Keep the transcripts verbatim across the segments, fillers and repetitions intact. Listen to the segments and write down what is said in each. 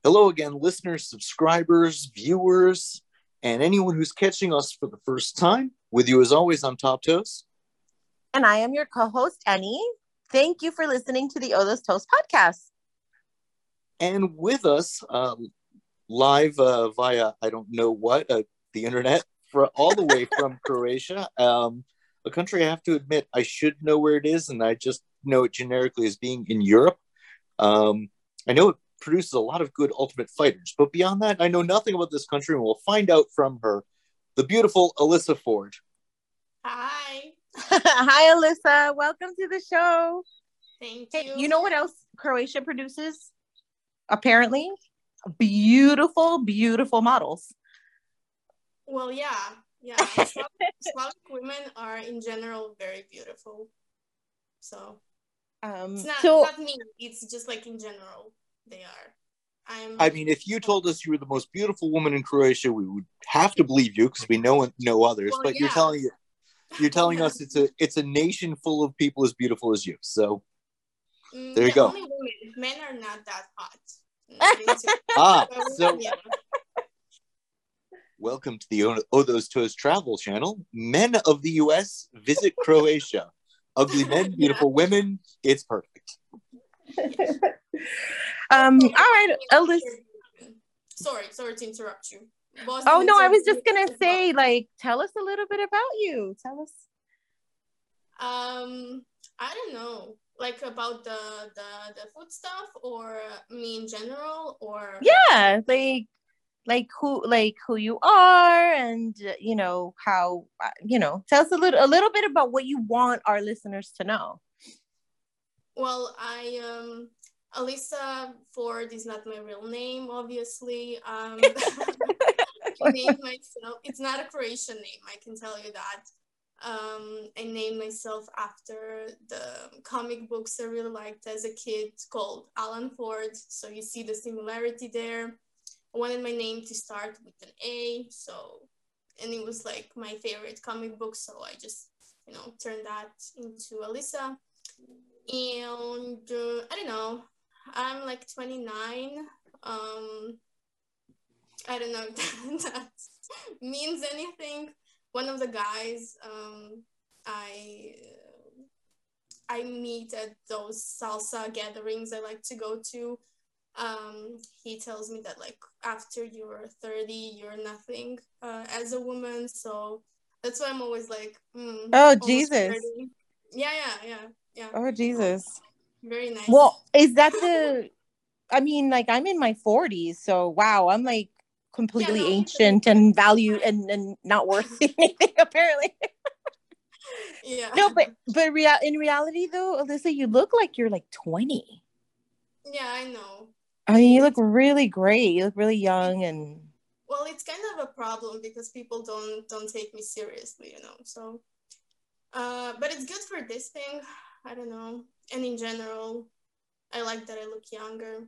Hello again, listeners, subscribers, viewers, and anyone who's catching us for the first time. With you, as always, I'm Top Toast. And I am your co-host, Annie. Thank you for listening to the Othos Toast podcast. And with us, uh, live uh, via, I don't know what, uh, the internet, for all the way from Croatia, um, a country I have to admit I should know where it is, and I just know it generically as being in Europe. Um, I know it produces a lot of good Ultimate Fighters, but beyond that, I know nothing about this country, and we'll find out from her, the beautiful Alyssa Ford. Hi. Hi, Alyssa. Welcome to the show. Thank Hey, you. you know what else Croatia produces? Apparently, beautiful, beautiful models. Well, yeah, yeah. Slavic, Slavic women are in general very beautiful. So Um, it's not, so, it's not me. It's just like in general they are. I'm. I mean, if you told us you were the most beautiful woman in Croatia, we would have to believe you because we know no others. Well, but yeah. you're telling you're telling us it's a it's a nation full of people as beautiful as you. So Mm, there you yeah, go. Only women. Men are not that hot. Ah, But, so yeah. welcome to the O- Othos Toast travel channel. Men of the U S visit Croatia. Ugly men, beautiful Yeah. women. It's perfect. um, Oh, all right, Alyssa. Sorry, sorry to interrupt you. Boston Oh no, I was is- just gonna say, like, tell us a little bit about you. Tell us. Um, I don't know, like about the the the food stuff, or me in general, or Yeah, like, like who, like who you are, and uh, you know how, uh, you know, tell us a little, a little bit about what you want our listeners to know. Well, I um Alyssa Ford is not my real name, obviously. Um, I named myself. It's not a Croatian name, I can tell you that. Um, I named myself after the comic books I really liked as a kid called Alan Ford. So you see the similarity there. I wanted my name to start with an A, so, and it was like my favorite comic book, so I just, you know, turned that into Alyssa. And uh, I don't know, I'm like twenty-nine. Um, I don't know if that means anything. One of the guys um, I I meet at those salsa gatherings I like to go to, um, he tells me that like after you're thirty, you're nothing uh, as a woman. So that's why I'm always like, mm, Oh almost Jesus! thirty. Yeah, yeah, yeah, yeah. Oh Jesus! Very nice. Well, is that the? I mean, like, I'm in my forties, so wow, I'm like completely Yeah, no, ancient and value and and not worth anything apparently. yeah. No, but but real in reality though, Alyssa, you look like you're like twenty. Yeah, I know. I mean, you look really great. You look really young and. Well, it's kind of a problem because people don't don't take me seriously, you know. So, uh, but it's good for this thing. I don't know, and in general, I like that I look younger.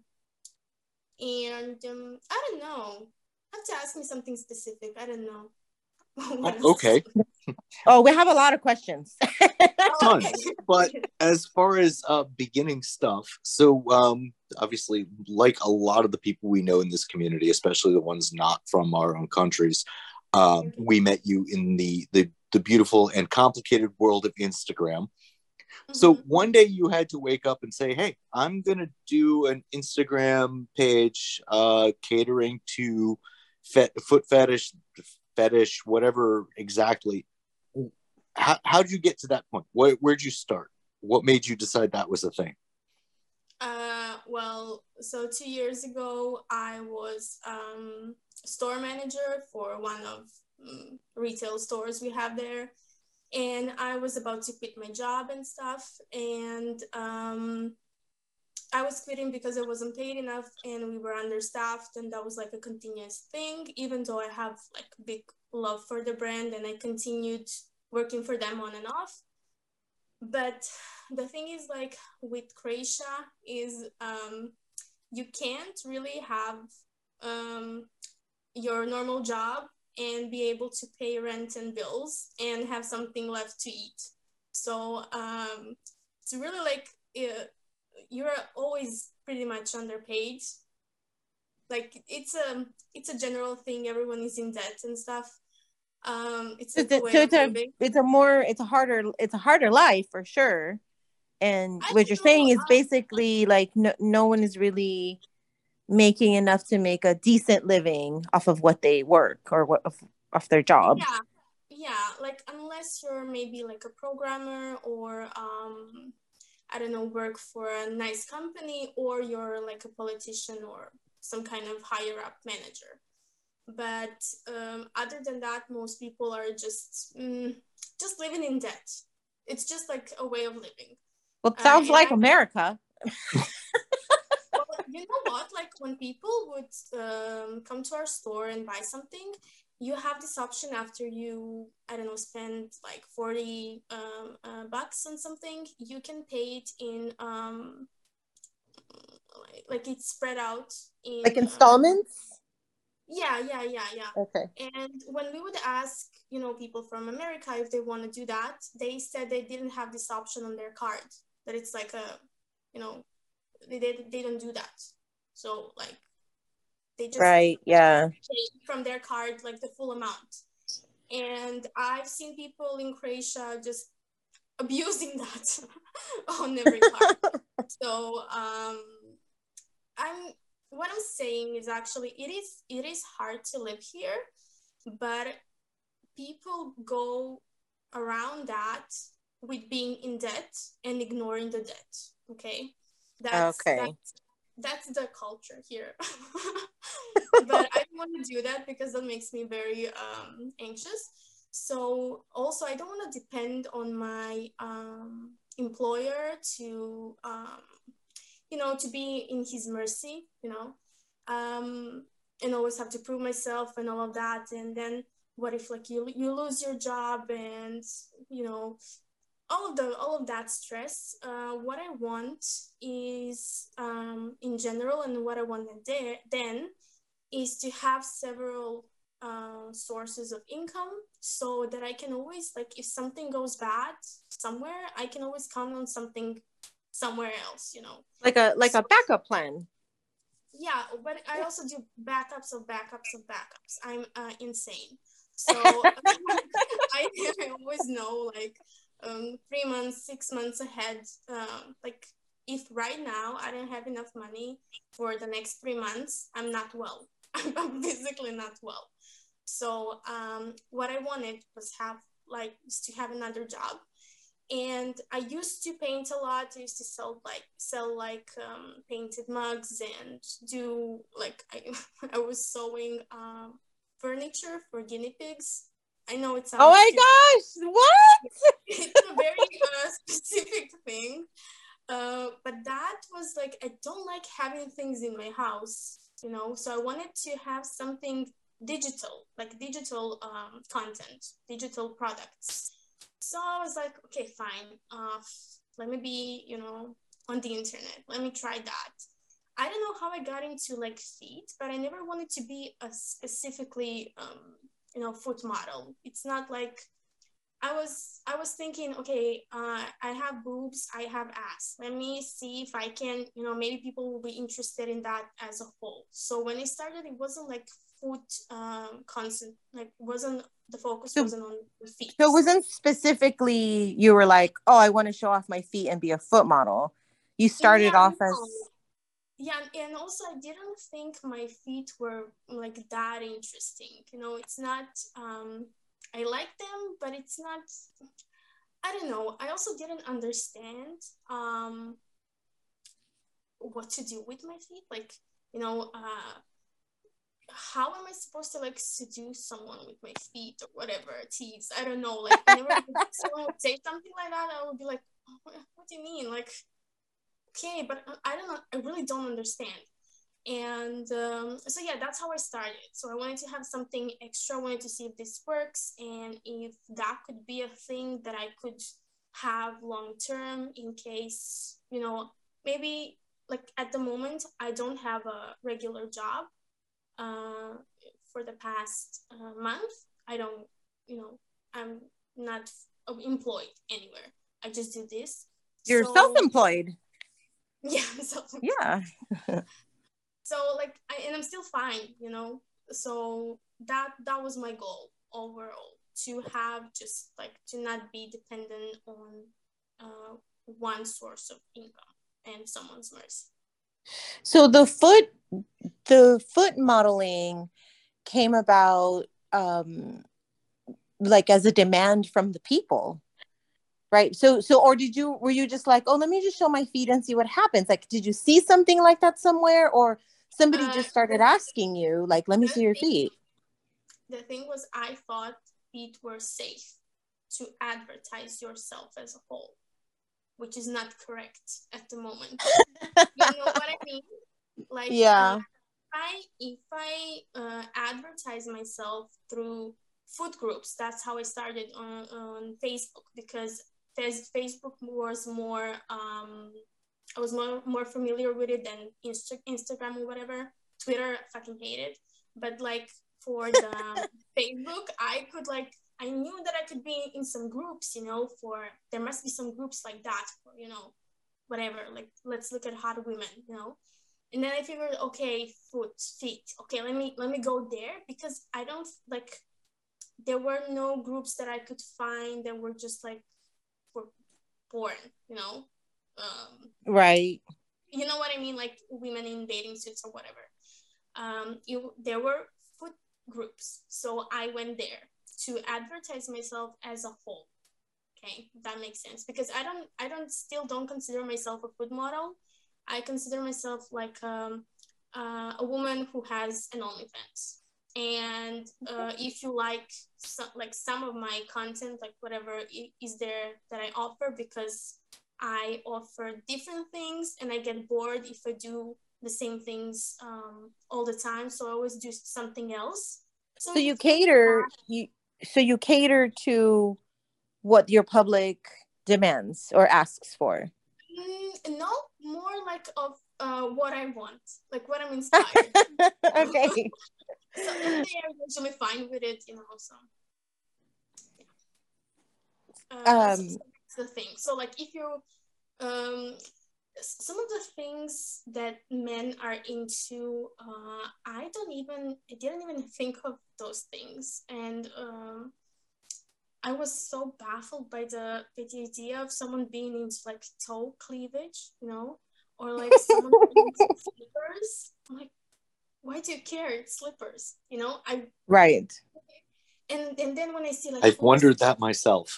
And um, I don't know. You have to ask me something specific. I don't know. What else? Okay, Oh, we have a lot of questions. Oh, okay. tons. But as far as uh, beginning stuff, so um, obviously, like a lot of the people we know in this community, especially the ones not from our own countries, uh, we met you in the, the the beautiful and complicated world of Instagram. So Mhm. one day you had to wake up and say, "Hey, I'm gonna do an Instagram page uh, catering to fet- foot fetish, fetish, whatever exactly." How how did you get to that point? Where where'd you start? What made you decide that was a thing? Uh, well, so two years ago, I was um, store manager for one of um, retail stores we have there, and I was about to quit my job and stuff, and um, I was quitting because I wasn't paid enough, and we were understaffed, and that was like a continuous thing. Even though I have like big love for the brand, and I continued working for them on and off. But the thing is, like with Croatia, is um, you can't really have um, your normal job and be able to pay rent and bills and have something left to eat. So um, it's really like uh, you're always pretty much underpaid. like it's a it's a general thing. Everyone is in debt and stuff. Um, it's like It's a, a way so of it's a living. it's a more it's a harder it's a harder life for sure. And I what you're don't know. saying is Uh, basically like no, no one is really making enough to make a decent living off of what they work or what of, off their jobs. yeah, yeah. Like unless you're maybe like a programmer or um, I don't know, work for a nice company, or you're like a politician or some kind of higher up manager. But um, other than that, most people are just mm, just living in debt. It's just like a way of living. Well, it Uh, sounds and like I, America. well, you know what? Like when people would um, come to our store and buy something, you have this option after you, I don't know, spend like forty um, uh, bucks on something, you can pay it in, um, like, like it's spread out Like in, um, installments? yeah, yeah, yeah, Okay. yeah. And when we would ask, you know, people from America if they want to do that, they said they didn't have this option on their card, that it's like a, you know, they, they, they don't do that. So like they just Right. Yeah. pay from their card like the full amount. And I've seen people in Croatia just abusing that on every card. So um, I'm what I'm saying is actually it is it is hard to live here, but people go around that with being in debt and ignoring the debt. Okay, that's Okay. that's that's the culture here. But I don't want to do that because that makes me very um, anxious. So also I don't want to depend on my um, employer to um, you know, to be in his mercy, you know, um, and always have to prove myself and all of that. And then what if like you you lose your job and you know all of the all of that stress. Uh, what I want is um, in general, and what I want then then is to have several uh, sources of income so that I can always like if something goes bad somewhere, I can always count on something somewhere else, you know. Like a like So a backup plan. yeah, but I also do backups of backups of backups. I'm uh, insane. So I, I always know like um, three months, six months ahead. Um, like if right now I don't have enough money for the next three months, I'm not well. I'm physically not well. So um, what I wanted was have like is to have another job. And I used to paint a lot. I used to sell like sell like um, painted mugs and do like I, I was sewing um, furniture for guinea pigs. I know it Oh sounds my stupid. gosh! What? It's a very uh, specific thing, uh, but that was like I don't like having things in my house, you know. So I wanted to have something digital, like digital um, content, digital products. So I was like, okay, fine. Uh, let me be, you know, on the internet. Let me try that. I don't know how I got into like feet, but I never wanted to be a specifically, um, you know, foot model. It's not like I was. I was thinking, okay, uh, I have boobs, I have ass. Let me see if I can, you know, maybe people will be interested in that as a whole. So when I started, it wasn't like foot um, constant, like wasn't the focus So, wasn't on the feet. so it wasn't specifically you were like, oh, I want to show off my feet and be a foot model. You started Yeah, off as no. Yeah, and also I didn't think my feet were like that interesting. You know, it's not um I like them, but it's not I don't know. I also didn't understand um what to do with my feet. Like, you know, uh how am I supposed to like seduce someone with my feet or whatever, tease? I don't know. Like whenever someone would say something like that, I would be like, oh, what do you mean? Like okay, but I don't know, I really don't understand. And um, so yeah, that's how I started. So I wanted to have something extra. I wanted to see if this works and if that could be a thing that I could have long term in case, you know, maybe like at the moment I don't have a regular job. Uh, for the past uh, month, I don't, you know, I'm not employed anywhere. I just do this. you're So self-employed. yeah, so Yeah. So like, I, and I'm still fine, you know. So that that was my goal overall, to have just like to not be dependent on uh, one source of income and someone's mercy. So the foot the foot modeling came about um like as a demand from the people, right? So so or did you were you just like, oh, let me just show my feet and see what happens? Like, did you see something like that somewhere, or somebody Uh, just started asking you like, let me see your thing, feet? the thing was, I thought feet were safe to advertise yourself as a whole, which is not correct at the moment. You know what I mean? Like, Yeah. uh, I if I uh, advertise myself through food groups, that's how I started on, on Facebook, because Facebook was more um I was more more familiar with it than Insta- Instagram or whatever. Twitter, I fucking hate it. But like for the Facebook, I could like I knew that I could be in some groups, you know, for there must be some groups like that for, you know, whatever. Like, let's look at hot women, you know. And then I figured, okay, foot, feet. Okay, let me let me go there, because I don't like there were no groups that I could find that were just like for porn, you know. Um, Right. you know what I mean, like women in bathing suits or whatever. Um, you there were foot groups, so I went there to advertise myself as a whole. Okay, that makes sense, because I don't, I don't, still don't consider myself a food model. I consider myself like um, uh, a woman who has an OnlyFans. And uh, if you like, so, like some of my content, like whatever is there that I offer, because I offer different things, and I get bored if I do the same things um, all the time. So I always do something else. So, So you cater you so you cater to what your public demands or asks for. Mm, no, more like of uh, what I want, like what I'm inspired. Okay. So, and they are usually fine with it, you know. So, yeah. uh, so, Um, so that's the thing. So, like, if you, um, some of the things that men are into, uh, I don't even, I didn't even think of those things, and um, I was so baffled by the by the idea of someone being into like toe cleavage, you know, or like someone being into slippers. I'm like, why do you care? It's slippers, you know. I right. and and then when I see like I've photos, wondered that myself.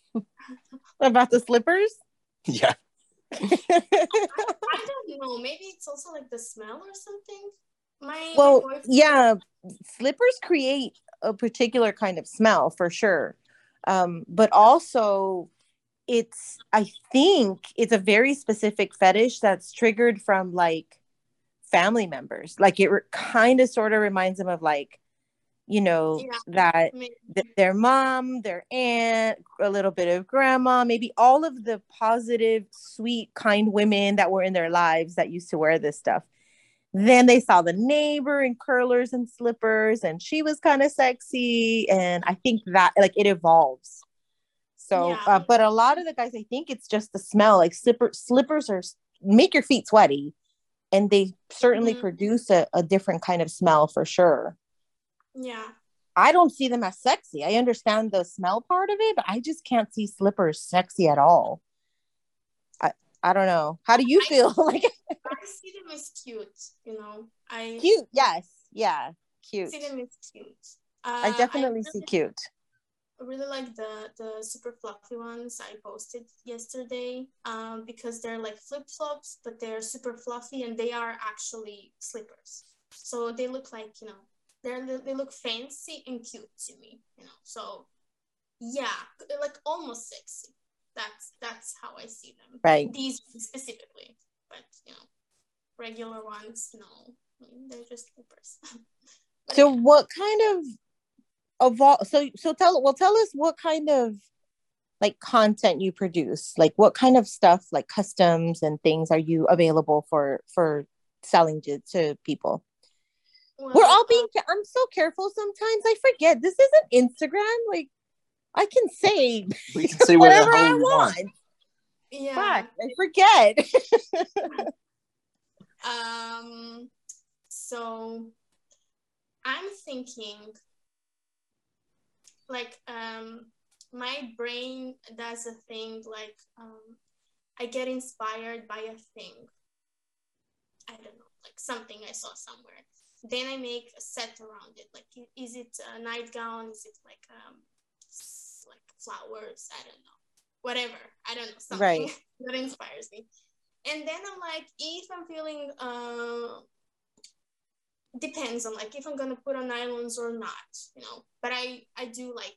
About the slippers? Yeah. I, I don't know. Maybe it's also like the smell or something. My Well, my boyfriend. yeah, slippers create a particular kind of smell for sure. Um, but also it's I think it's a very specific fetish that's triggered from like family members. Like it re- kind of sort of reminds them of like, you know, Yeah, that maybe. th- their mom, their aunt, a little bit of grandma, maybe all of the positive, sweet, kind women that were in their lives that used to wear this stuff. Then they saw the neighbor in curlers and slippers, and she was kind of sexy. And I think that like it evolves. So, Yeah. uh, but a lot of the guys, I think it's just the smell. Like slipper, slippers are make your feet sweaty, and they certainly Mm-hmm. produce a, a different kind of smell for sure. Yeah. I don't see them as sexy. I understand the smell part of it, but I just can't see slippers sexy at all. I I don't know. How do you I feel? Like I see them as cute, you know. I cute? Yes, yeah, cute. see them as cute. I Uh, I definitely see really cute. I really like the the super fluffy ones I posted yesterday, um, because they're like flip flops, but they're super fluffy and they are actually slippers. So they look like, you know, they're they look fancy and cute to me, you know. So yeah, like almost sexy. That's that's how I see them. Right. These specifically, but you know, regular ones, no, I mean, they're just slippers. So Yeah. what kind of evolve so so tell well tell us what kind of like content you produce, like what kind of stuff like customs and things are you available for for selling to, to people. We're all Well, uh, being I'm so careful sometimes I forget this isn't Instagram, like I can say We can say whatever whatever the hell I we want. want. yeah. Fuck, I forget. Um, So I'm thinking like um my brain does a thing like um I get inspired by a thing. I don't know, like something I saw somewhere. Then I make a set around it. Like, is it a nightgown? Is it like um like flowers? I don't know. Whatever. I don't know, something Right. that inspires me. And then I'm like, if I'm feeling uh depends on like if I'm gonna put on nylons or not, you know. But I I do like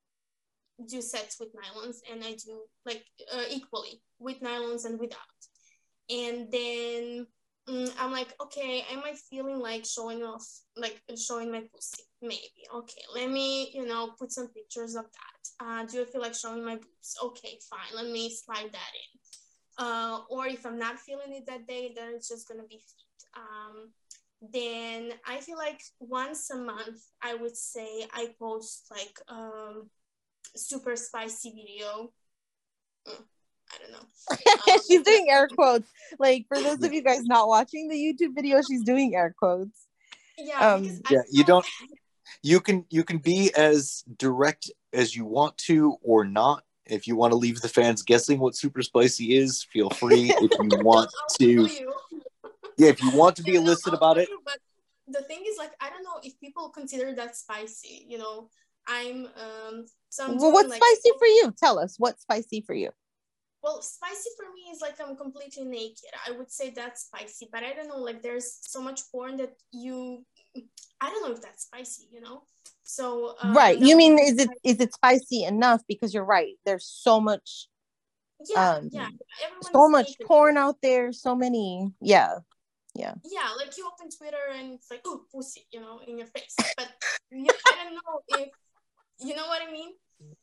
do sets with nylons, and I do like uh, equally with nylons and without. And then mm, I'm like, okay, am I feeling like showing off, like showing my pussy? Maybe. Okay, let me, you know, put some pictures of that. Uh, do I feel like showing my boobs? Okay, fine. Let me slide that in. Uh, or if I'm not feeling it that day, then it's just gonna be feet. Um, then I feel like once a month, I would say I post like um super spicy video. Mm, I don't know. Um, She's doing air quotes. Like, for those of you guys not watching the YouTube video, she's doing air quotes. Yeah, Um, because Yeah, I you know- don't. You can you can be as direct as you want to or not. If you want to leave the fans guessing what super spicy is, feel free. If you want I'll to, tell you. yeah, if you want to be Yeah, no, illicit I'll about tell it, you, but the thing is, like, I don't know if people consider that spicy. You know, I'm um. So I'm well, doing what's like spicy for you? Tell us what's spicy for you. well, spicy for me is like I'm completely naked. I would say that's spicy, but I don't know. Like, there's so much porn that you, I don't know if that's spicy. You know, so um, Right. that You would mean be is it spicy. is it spicy enough? Because you're right. There's so much Yeah, um yeah. Everyone so is much naked. porn out there, so many. Yeah. Yeah. Yeah, like you open Twitter and it's like, oh, pussy, you know, in your face. But you, I don't know if, you know what I mean?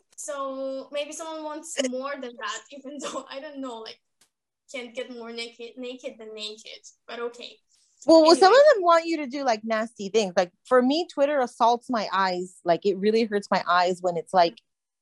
So maybe someone wants more than that, even though, I don't know, like, can't get more naked naked than naked. But okay. Well, well, some Anyway. of them want you to do like nasty things. Like for me, Twitter assaults my eyes. Like it really hurts my eyes when it's like,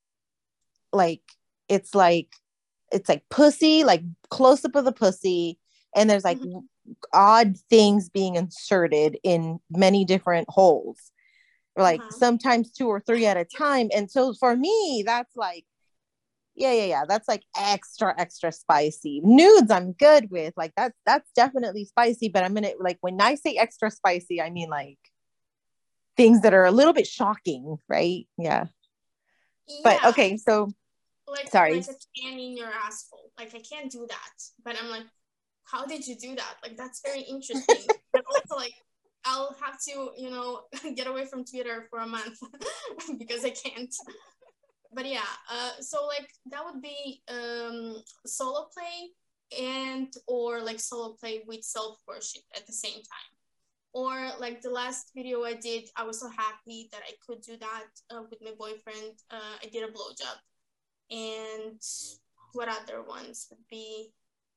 like it's like, it's like pussy, like close up of the pussy, and there's like Mhm. odd things being inserted in many different holes, like Uh-huh. sometimes two or three at a time. And so for me, that's like, yeah, yeah, yeah. That's like extra, extra spicy. Nudes, I'm good with. Like that's that's definitely spicy. But I'm gonna like when I say extra spicy, I mean like things that are a little bit shocking, right? Yeah. But Yeah, okay, so like sorry. like a can in your asshole. Like I can't do that. But I'm like, how did you do that? Like that's very interesting. But also like I'll have to, you know, get away from Twitter for a month because I can't. But yeah, uh, so like that would be um, solo play and or like solo play with self worship at the same time. Or like the last video I did, I was so happy that I could do that uh, with my boyfriend. Uh, I did a blowjob. And what other ones would be?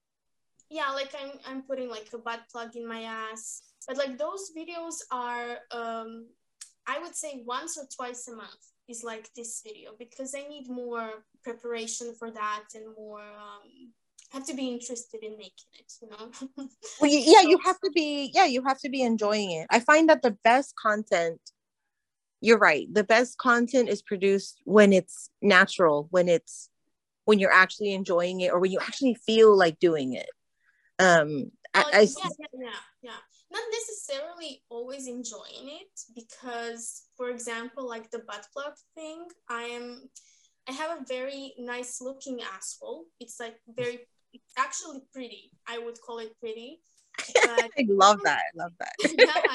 Yeah, like I'm I'm putting like a butt plug in my ass. But like those videos are um I would say once or twice a month is like this video because I need more preparation for that and more um have to be interested in making it, you know. Well, you, yeah, So- you have to be. Yeah, you have to be enjoying it. I find that the best content. You're right. The best content is produced when it's natural, when it's when you're actually enjoying it, or when you actually feel like doing it. Um, I, Uh, I yeah, yeah, yeah, yeah. Not necessarily always enjoying it because, for example, like the butt plug thing, I am, I have a very nice looking asshole. It's like very, it's actually pretty. I would call it pretty, but I love that. I love that. yeah,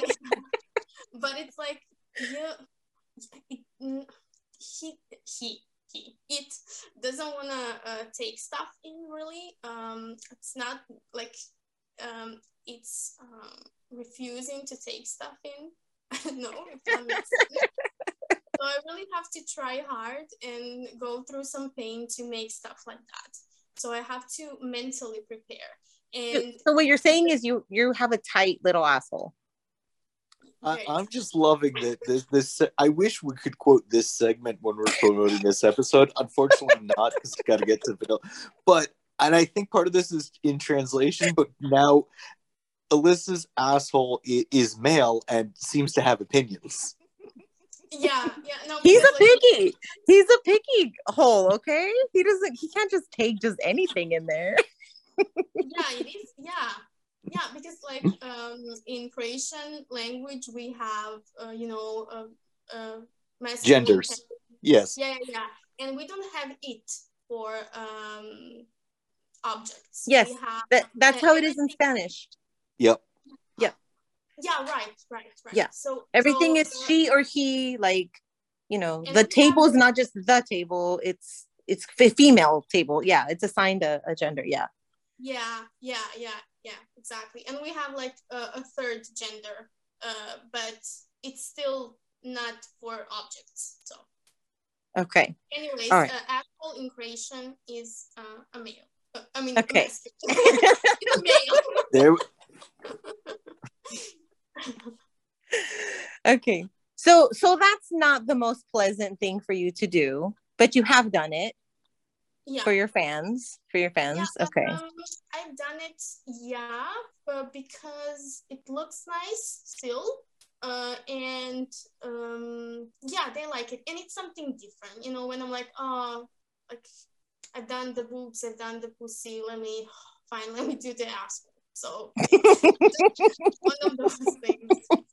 but it's like yeah, it, mm, he he he it doesn't want to uh, take stuff in really. Um, it's not like um, it's um, refusing to take stuff in. I don't know if that makes sense. So I really have to try hard and go through some pain to make stuff like that. So I have to mentally prepare. And So what you're saying is you you have a tight little asshole. I, I'm just loving that this this. I wish we could quote this segment when we're promoting this episode. Unfortunately, not because we got to get to vanilla. But and I think part of this is in translation. But now, Alyssa's asshole is, is male and seems to have opinions. Yeah, yeah, no. He's a like, picky. He's a picky hole. Okay, he doesn't. He can't just take just anything in there. Yeah, it is. Yeah, yeah, because like um in Croatian language we have uh, you know uh, uh masculine, Genders. feminine. Yes. Yeah, yeah, yeah, and we don't have it for um objects. Yes, we have that that's uh, how it is in Spanish. Yep. Yep. Yeah, right, right, right. Yeah. So everything so, is uh, she or he. Like, you know, And the we table have- is not just the table. It's it's a female table. Yeah, it's assigned a, a gender. Yeah. yeah, yeah, yeah, yeah, exactly. And we have like a, a third gender, uh, but it's still not for objects. So, Okay. anyways, All right. uh, asshole in Croatian is uh, a male. Uh, I mean, Okay. masculine. It's a male. There. Okay. So so that's not the most pleasant thing for you to do, but you have done it Yeah. for your fans. For your fans. Yeah, Okay. um, I've done it, yeah, but because it looks nice still. Uh, and um, yeah, they like it, and it's something different. You know, when I'm like, oh, like I've done the boobs, I've done the pussy. Let me fine, let me do the asshole. So it's one of those things.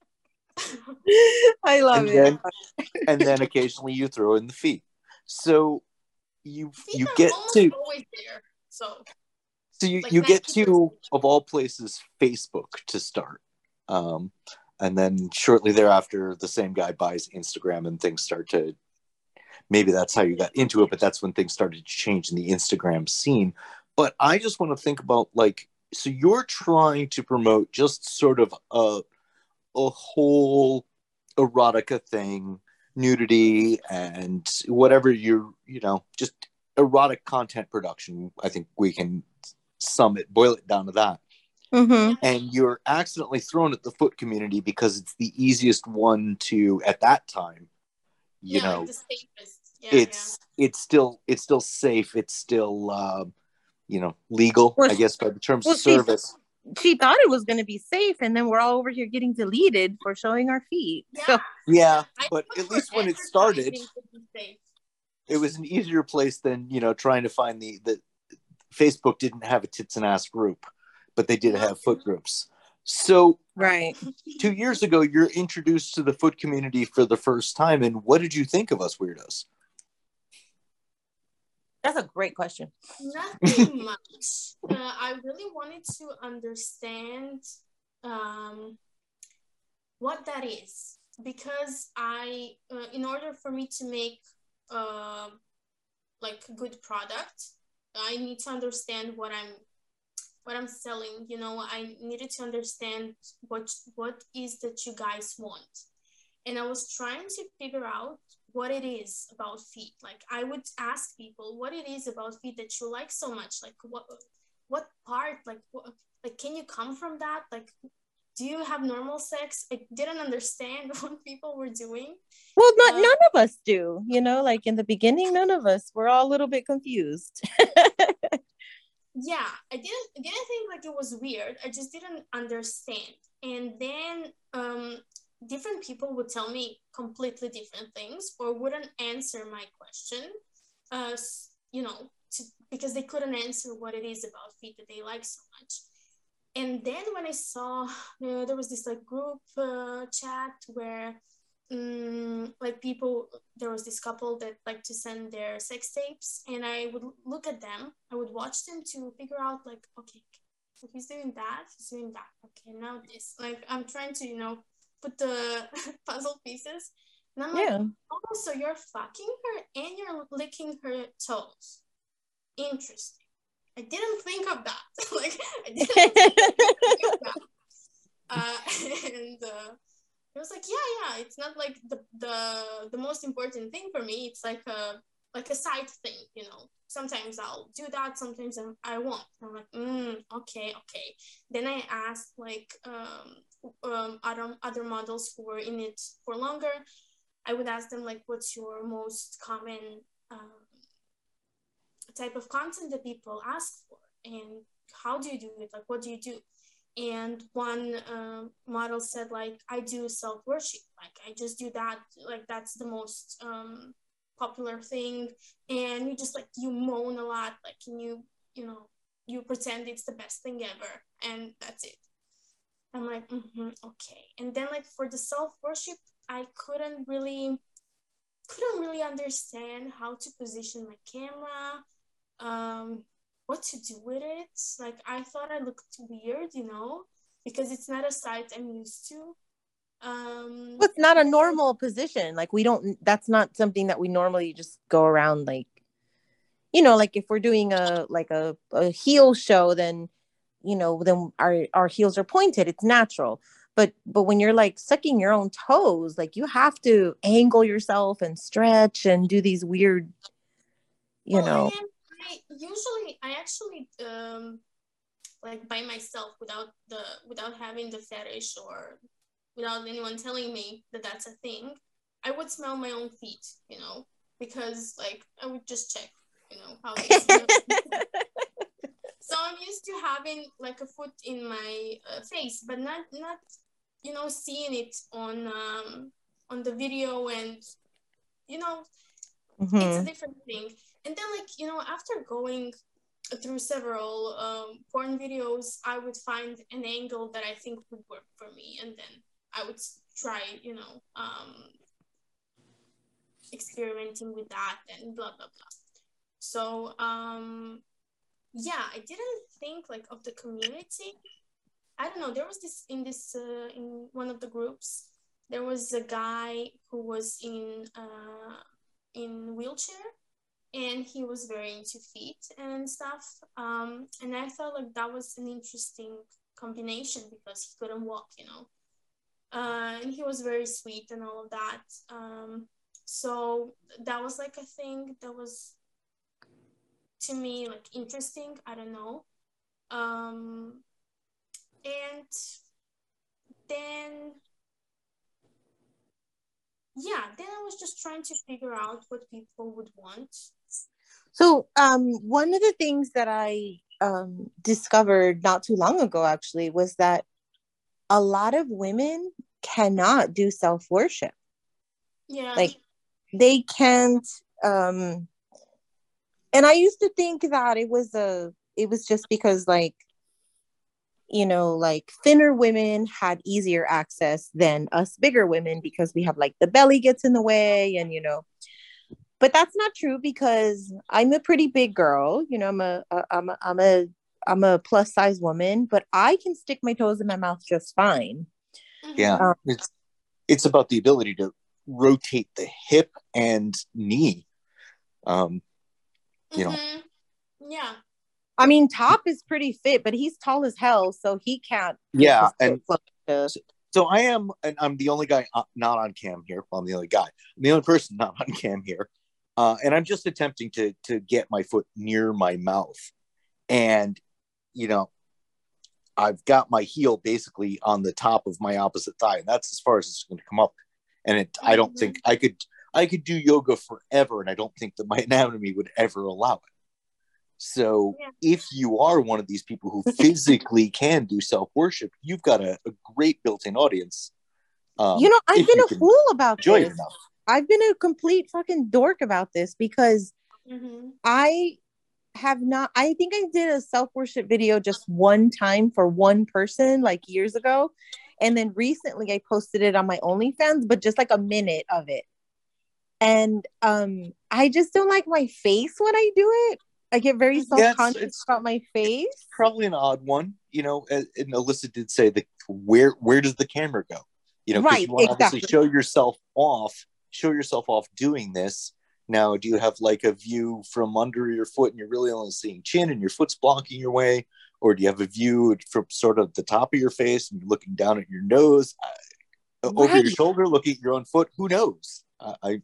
I love and it. then, and then occasionally you throw in the feet. So you Feet you are get almost to always there. So so you, like you get ninety percent. to, of all places, Facebook to start. Um, and then shortly thereafter, the same guy buys Instagram and things start to, maybe that's how you got into it, but that's when things started to change in the Instagram scene. But I just want to think about, like, so you're trying to promote just sort of a, a whole erotica thing, nudity and whatever you're, you know, just erotic content production. I think we can sum it, boil it down to that. Mm-hmm. And you're accidentally thrown at the foot community because it's the easiest one to, at that time, you Yeah, know, like the safest. Yeah, it's it's still it's still safe. It's still uh, you know, legal, Well, I guess, by the terms well, of she- service. She thought it was going to be safe, and then we're all over here getting deleted for showing our feet. yeah. So Yeah, I but look at for least when it started, advertising to be safe. it was an easier place than, you know, trying to find the the Facebook didn't have a tits and ass group, but they did No. have foot groups. So right. two years ago, you're introduced to the foot community for the first time, and what did you think of us weirdos? That's a great question. Nothing much. Uh, I really wanted to understand um, what that is, because I, uh, in order for me to make uh, like a good product, I need to understand what I'm what I'm selling. You know, I needed to understand what what is that you guys want, and I was trying to figure out what it is about feet. Like, I would ask people what it is about feet that you like so much. Like, what what part? Like, what, like can you come from that? Like, do you have normal sex? I didn't understand what people were doing. Well, not Uh, none of us do. You know, like in the beginning, none of us. We're all a little bit confused. yeah, I didn't I didn't think like it was weird. I just didn't understand. And then um different people would tell me completely different things, or wouldn't answer my question, uh you know, to, because they couldn't answer what it is about feet that they like so much. And then when I saw uh, there was this like group uh, chat where um, like people, there was this couple that like to send their sex tapes, and I would look at them, I would watch them to figure out like, okay, so he's doing that, he's doing that, okay, now this, like I'm trying to, you know, put the puzzle pieces, and I'm like, Yeah. oh, so you're fucking her and you're licking her toes, interesting. I didn't think of that. Like, I didn't think of that. Uh, and uh, it was like, yeah, yeah, it's not like the, the the most important thing for me. It's like a like a side thing, you know. Sometimes I'll do that, sometimes I won't. I'm like, mm, okay, okay. Then I asked like um, um other other models who were in it for longer. I would ask them like, what's your most common um, type of content that people ask for, and how do you do it? Like, what do you do? And one uh, model said, like, I do self-worship, like I just do that, like that's the most um popular thing, and you just like you moan a lot, like, can you you know you pretend it's the best thing ever, and that's it. I'm like, mm-hmm, okay. And then like for the self-worship, I couldn't really couldn't really understand how to position my camera, um what to do with it. Like I thought I looked weird, you know, because it's not a site I'm used to. Um, Well, it's not a normal position. Like we don't. That's not something that we normally just go around like. You know, like if we're doing a like a, a heel show, then you know, then our our heels are pointed. It's natural. But but when you're like sucking your own toes, like you have to angle yourself and stretch and do these weird, you well, know. I am. I usually, I actually, um, like by myself without the without having the fetish or without anyone telling me that that's a thing. I would smell my own feet, you know, because like I would just check, you know, how they smell. So I'm used to having like a foot in my uh, face, but not not you know seeing it on um, on the video, and you know Mm-hmm. it's a different thing. And then like you know after going through several um, porn videos, I would find an angle that I think would work for me, and then I would try you know um, experimenting with that and blah blah blah. So um yeah, I didn't think like of the community. I don't know. There was this in this uh, in one of the groups. There was a guy who was in uh, in wheelchair, and he was very into feet and stuff. Um, and I thought like that was an interesting combination because he couldn't walk, you know. Uh, and he was very sweet and all of that. Um, so that was like a thing that was to me like interesting. I don't know. Um, and then yeah, then I was just trying to figure out what people would want. So um, one of the things that I um, discovered not too long ago actually was that a lot of women cannot do self worship. Yeah. Like they can't. Um, and I used to think that it was a, it was just because like, you know, like thinner women had easier access than us bigger women because we have like the belly gets in the way and, you know, but that's not true because I'm a pretty big girl. You know, I'm a, a I'm a, I'm a, I'm a plus size woman, but I can stick my toes in my mouth just fine. Yeah. Mm-hmm. Um, It's, it's about the ability to rotate the hip and knee. Um, you know, Mm-hmm. Yeah. I mean, Top is pretty fit, but he's tall as hell, so he can't get yeah. his And foot to... so, so I am, and I'm the only guy uh, not on cam here. Well, I'm the only guy. I'm the only person not on cam here. Uh, and I'm just attempting to to get my foot near my mouth. And, you know, I've got my heel basically on the top of my opposite thigh, and that's as far as it's going to come up. And it, I don't Mm-hmm. think I could, I could do yoga forever, and I don't think that my anatomy would ever allow it. So Yeah. if you are one of these people who physically can do self-worship, you've got a, a great built-in audience. Um, you know, I've been a fool about this. I've been a complete fucking dork about this because mm-hmm. I have not, I think I did a self-worship video just one time for one person like years ago. And then recently I posted it on my OnlyFans, but just like a minute of it. And um, I just don't like my face when I do it. I get very self-conscious yeah, it's, it's about my face. Probably an odd one, you know. And Alyssa did say that where where does the camera go? You know, right? You want to exactly. obviously show yourself off, show yourself off doing this. Now, do you have like a view from under your foot and you're really only seeing chin and your foot's blocking your way, or do you have a view from sort of the top of your face and you're looking down at your nose, uh, right. over your shoulder, looking at your own foot? Who knows? Uh, I.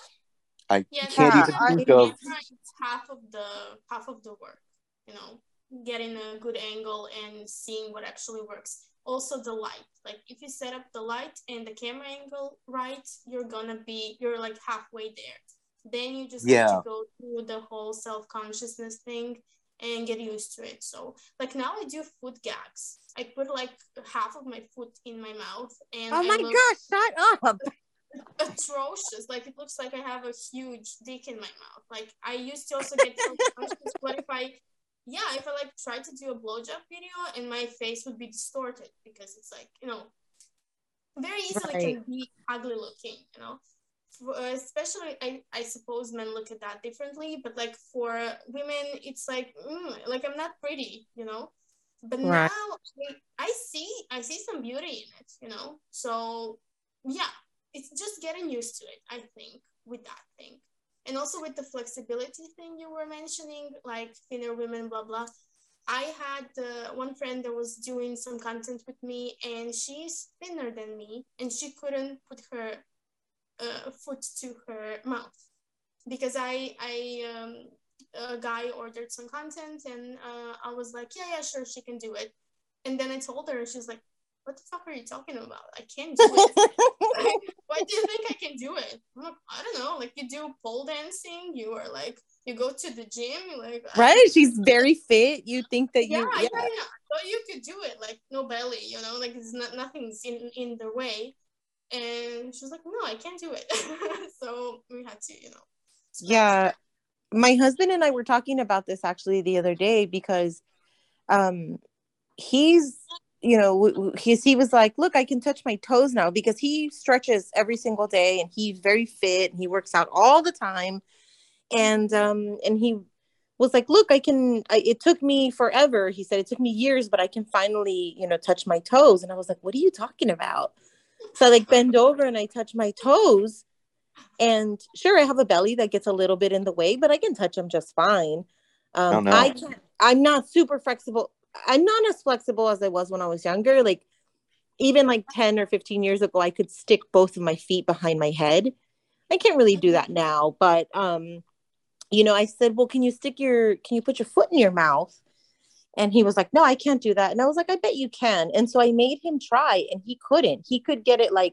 I yeah, can't even I, think of. It's half of the half of the work, you know, getting a good angle and seeing what actually works. Also, the light. Like if you set up the light and the camera angle right, you're gonna be you're like halfway there. Then you just yeah. need to go through the whole self-consciousness thing and get used to it. So like now I do foot gags. I put like half of my foot in my mouth, and oh my I look gosh, shut up. atrocious. Like it looks like I have a huge dick in my mouth. Like I used to also get self-conscious. What if I, yeah, if I like try to do a blowjob video and my face would be distorted because it's like, you know, very easily Right. can be ugly looking, you know. For, uh, especially, I, I suppose men look at that differently, but like for women, it's like, mm, like I'm not pretty, you know. But Right. now I, I see, I see some beauty in it, you know. So yeah, it's just getting used to it, I think, with that thing. And also with the flexibility thing you were mentioning, like thinner women, blah, blah. I had uh, one friend that was doing some content with me, and she's thinner than me, and she couldn't put her uh, foot to her mouth because I, I, um, a guy ordered some content, and uh, I was like, yeah, yeah, sure, she can do it. And then I told her, and she's like, what the fuck are you talking about? I can't do it. Why do you think I can do it? I'm like, I don't know. Like you do pole dancing, you are like, you go to the gym, you're like, right? She's very fit. You think that yeah, you, yeah, yeah. yeah. So you could do it, like no belly, you know, like it's not nothing's in in the way. And she was like, no, I can't do it. So we had to, you know. Yeah. My husband and I were talking about this actually the other day because um he's, you know, he, he was like, look, I can touch my toes now because he stretches every single day and he's very fit and he works out all the time. And um and he was like, look, I can, I, it took me forever. He said, it took me years, but I can finally, you know, touch my toes. And I was like, what are you talking about? So I like bend over and I touch my toes. And sure, I have a belly that gets a little bit in the way, but I can touch them just fine. Um, Oh, no. I can't, I'm not super flexible. I'm not as flexible as I was when I was younger. Like even like ten or fifteen years ago, I could stick both of my feet behind my head. I can't really do that now, but, um, you know, I said, well, can you stick your, can you put your foot in your mouth? And he was like, no, I can't do that. And I was like, I bet you can. And so I made him try and he couldn't. He could get it like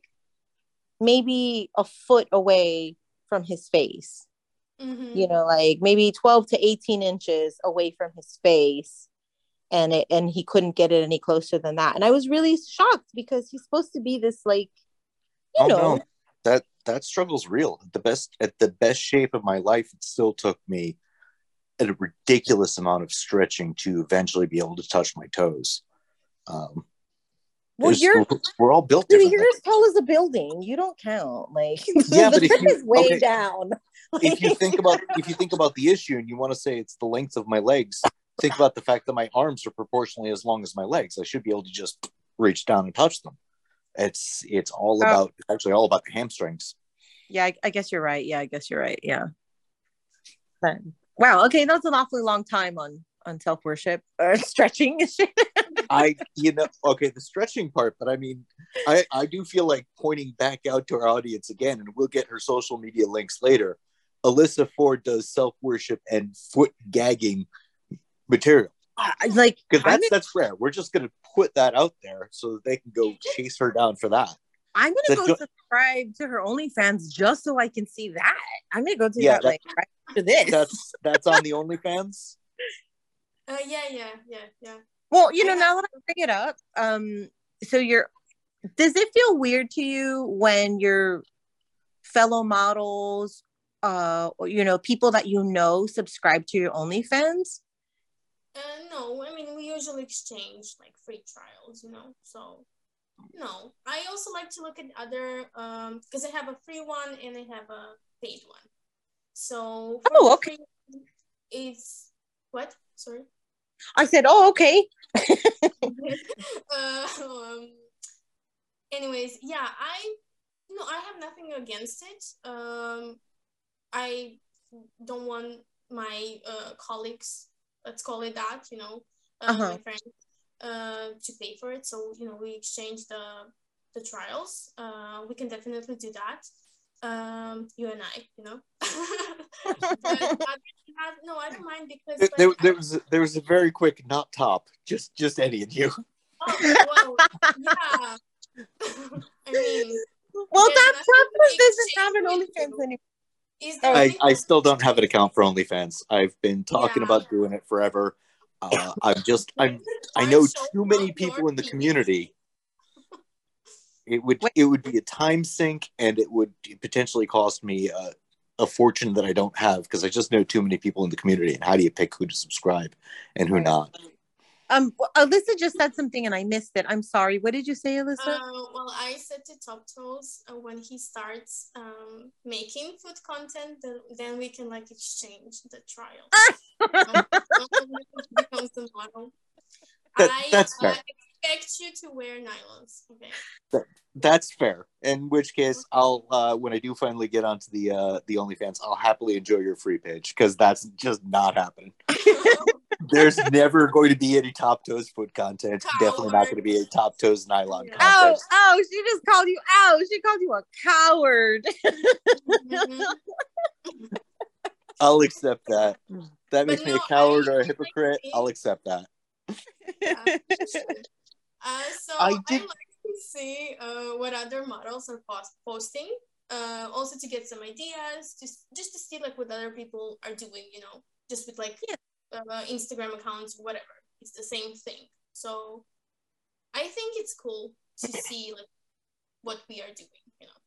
maybe a foot away from his face, Mm-hmm. you know, like maybe twelve to eighteen inches away from his face. And it, and he couldn't get it any closer than that. And I was really shocked because he's supposed to be this, like, you oh know, no, that that struggle's real. At the best, at the best shape of my life, it still took me a ridiculous amount of stretching to eventually be able to touch my toes. Um, well, you're, we're, we're all built dude, differently. you're as tall as a building. You don't count. Like, Yeah, the but if tip you- is way okay. down. if you think about if you think about the issue and you want to say it's the length of my legs, think about the fact that my arms are proportionally as long as my legs. I should be able to just reach down and touch them. It's it's all Oh. about it's actually all about the hamstrings. Yeah, I, I guess you're right. Yeah, I guess you're right. Yeah. But, wow. Okay, that's an awfully long time on on self worship or stretching. I you know okay the stretching part, but I mean I I do feel like pointing back out to our audience again, and we'll get her social media links later. Alyssa Ford does self worship and foot gagging material. Like, Because I'm that's that's rare. We're just gonna put that out there so that they can go chase her down for that. I'm The gonna go jo- subscribe to her OnlyFans just so I can see that. I'm gonna go do Yeah, that, that- like right after this. That's that's on the OnlyFans. Uh, yeah, yeah, yeah, yeah. Well, you know, I now that I bring it up, um, so you're, does it feel weird to you when your fellow models, uh, or, you know, people that you know subscribe to your OnlyFans? Uh, no, I mean, we usually exchange like free trials, you know, so no. I also like to look at other, um, because I have a free one and I have a paid one. So, for Oh, the okay. free one, it's, what? Sorry? I said, oh, okay. uh, um, anyways, yeah, I, you know, I have nothing against it. Um, I don't want my uh, colleagues, let's call it that, you know, uh, Uh-huh. my friends, uh, to pay for it. So, you know, we exchange the the trials. Uh, we can definitely do that. Um, you and I, you know. But I, I, no, I don't mind because There, like, there, I- there was there was a very quick not top. Just just Eddie and you. oh, well, yeah. I mean, Well, There's that nothing Platypus to doesn't have an exchange with OnlyFans you. anymore. Is there I, any I still don't have an account for OnlyFans. I've been talking yeah. about doing it forever. Uh, I'm just I'm I Start know showing too off many your people in the feet. community. It would Wait. it would be a time sink, and it would potentially cost me a, a fortune that I don't have because I just know too many people in the community. And how do you pick who to subscribe and who Right. not? Um, Alyssa just said something and I missed it. I'm sorry. What did you say, Alyssa? Uh, well, I said to Top Toes uh, when he starts um, making food content, then, then we can like exchange the trials. um, becomes the model. That, I that's uh, fair. expect you to wear nylons. Okay. That, that's fair. In which case, I'll uh, when I do finally get onto the uh, the OnlyFans, I'll happily enjoy your free page because that's just not happening. There's never going to be any Top Toes food content. Coward. Definitely not going to be a Top Toes nylon Yeah. Oh, content. oh, she just called you out. She called you a coward. Mhm. I'll accept that. That makes But me no, a coward I, or a I hypocrite. like I'll accept that. yeah, you should. Uh, so I I, did. like to see uh, what other models are post- posting. Uh, also to get some ideas, just just to see like what other people are doing. You know, just with like Yeah. uh, Instagram accounts, whatever. It's the same thing. So I think it's cool to see like what we are doing. You know.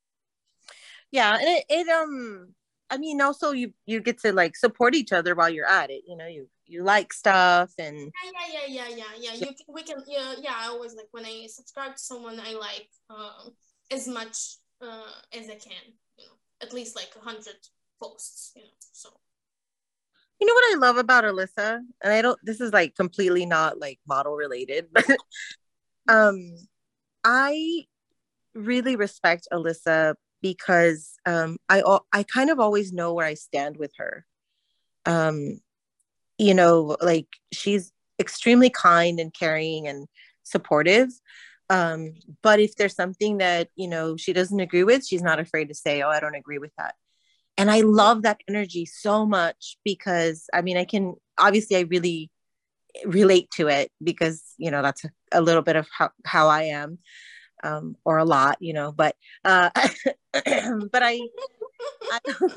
Yeah, and it, it um I mean also you you get to like support each other while you're at it. You know, you you like stuff and Yeah, yeah, yeah, yeah, yeah. You can, we can, yeah, yeah. I always like when I subscribe to someone I like um, as much uh, as I can. You know, at least like a hundred posts. You know, so you know what I love about Alyssa, and I don't this is like completely not like model related, but um I really respect Alyssa because um I al- I kind of always know where I stand with her. Um you know, like she's extremely kind and caring and supportive. Um, but if there's something that, you know, she doesn't agree with, she's not afraid to say, oh, I don't agree with that. And I love that energy so much because I mean, I can obviously, I really relate to it because, you know, that's a, a little bit of how, how I am, um, or a lot, you know, but, uh, but I, I,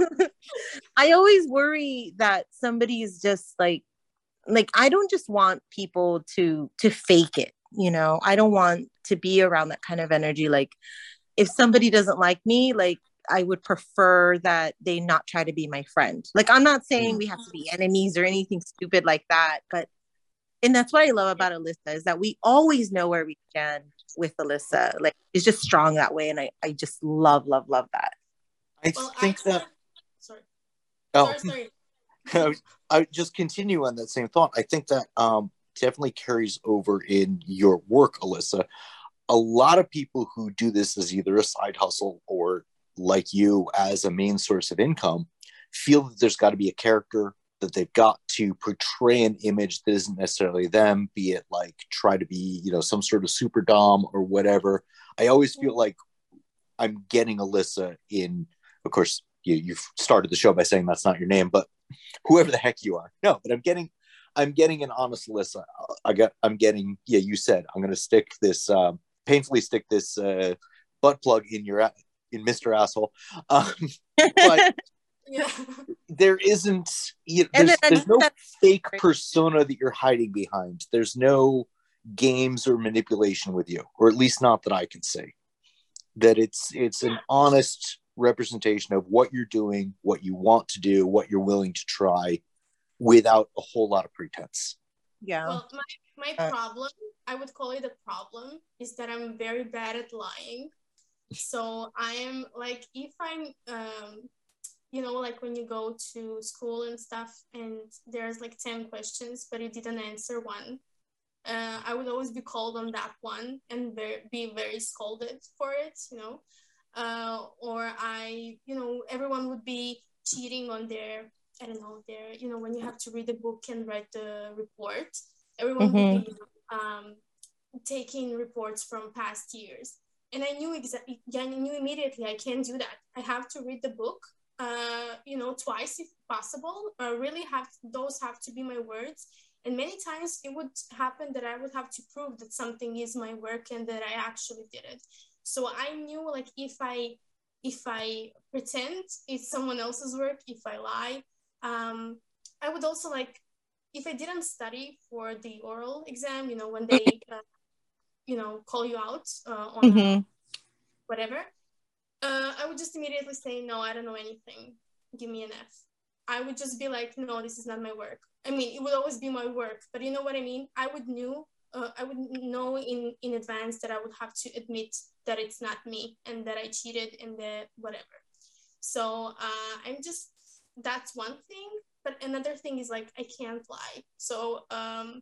I always worry that somebody is just like, like I don't just want people to to fake it, you know. I don't want to be around that kind of energy. Like if somebody doesn't like me, like I would prefer that they not try to be my friend. Like I'm not saying we have to be enemies or anything stupid like that, but and that's what I love about Alyssa is that we always know where we stand with Alyssa. Like it's just strong that way, and I I just love love love that. I well, I think that. sorry, Oh, sorry, sorry. I just continue on that same thought. I think that um, definitely carries over in your work, Alyssa. A lot of people who do this as either a side hustle or, like you, as a main source of income, feel that there's got to be a character that they've got to portray an image that isn't necessarily them, be it like try to be, you know, some sort of super dom or whatever. I always feel like I'm getting Alyssa in, of course, you, you've started the show by saying that's not your name, but whoever the heck you are. No, but I'm getting, I'm getting an honest Alyssa. I got, I'm getting, yeah, you said, I'm going to stick this, um, painfully stick this uh, butt plug in your, in Mister Asshole. Um, but Yeah. there isn't, you know, And there's, then there's no that's fake persona that you're hiding behind. There's no games or manipulation with you, or at least not that I can say. That it's it's an honest representation of what you're doing, what you want to do, what you're willing to try, without a whole lot of pretense. yeah. Well, my my Uh, problem, I would call it a problem, is that I'm very bad at lying. So I am like, if I'm, um, you know, like when you go to school and stuff, and there's like ten questions, but you didn't answer one. Uh, I would always be called on that one and very, be very scolded for it, you know. Uh, or I, you know, everyone would be cheating on their, I don't know, their, you know, when you have to read the book and write the report, everyone would mm-hmm. be um, taking reports from past years. And I knew exactly, yeah, I knew immediately I can't do that. I have to read the book, uh, you know, twice if possible. I really have, those have to be my words. And many times it would happen that I would have to prove that something is my work and that I actually did it. So I knew like if I if I pretend it's someone else's work, if I lie. Um, I would also like, if I didn't study for the oral exam, you know, when they, uh, you know, call you out uh, on Mm-hmm. whatever, uh, I would just immediately say, no, I don't know anything. Give me an F. I would just be like, no, this is not my work. I mean, it would always be my work, but you know what I mean? I would knew, uh, I would know in, in advance that I would have to admit that it's not me and that I cheated and that whatever. So uh, I'm just, that's one thing. But another thing is like, I can't lie. So um,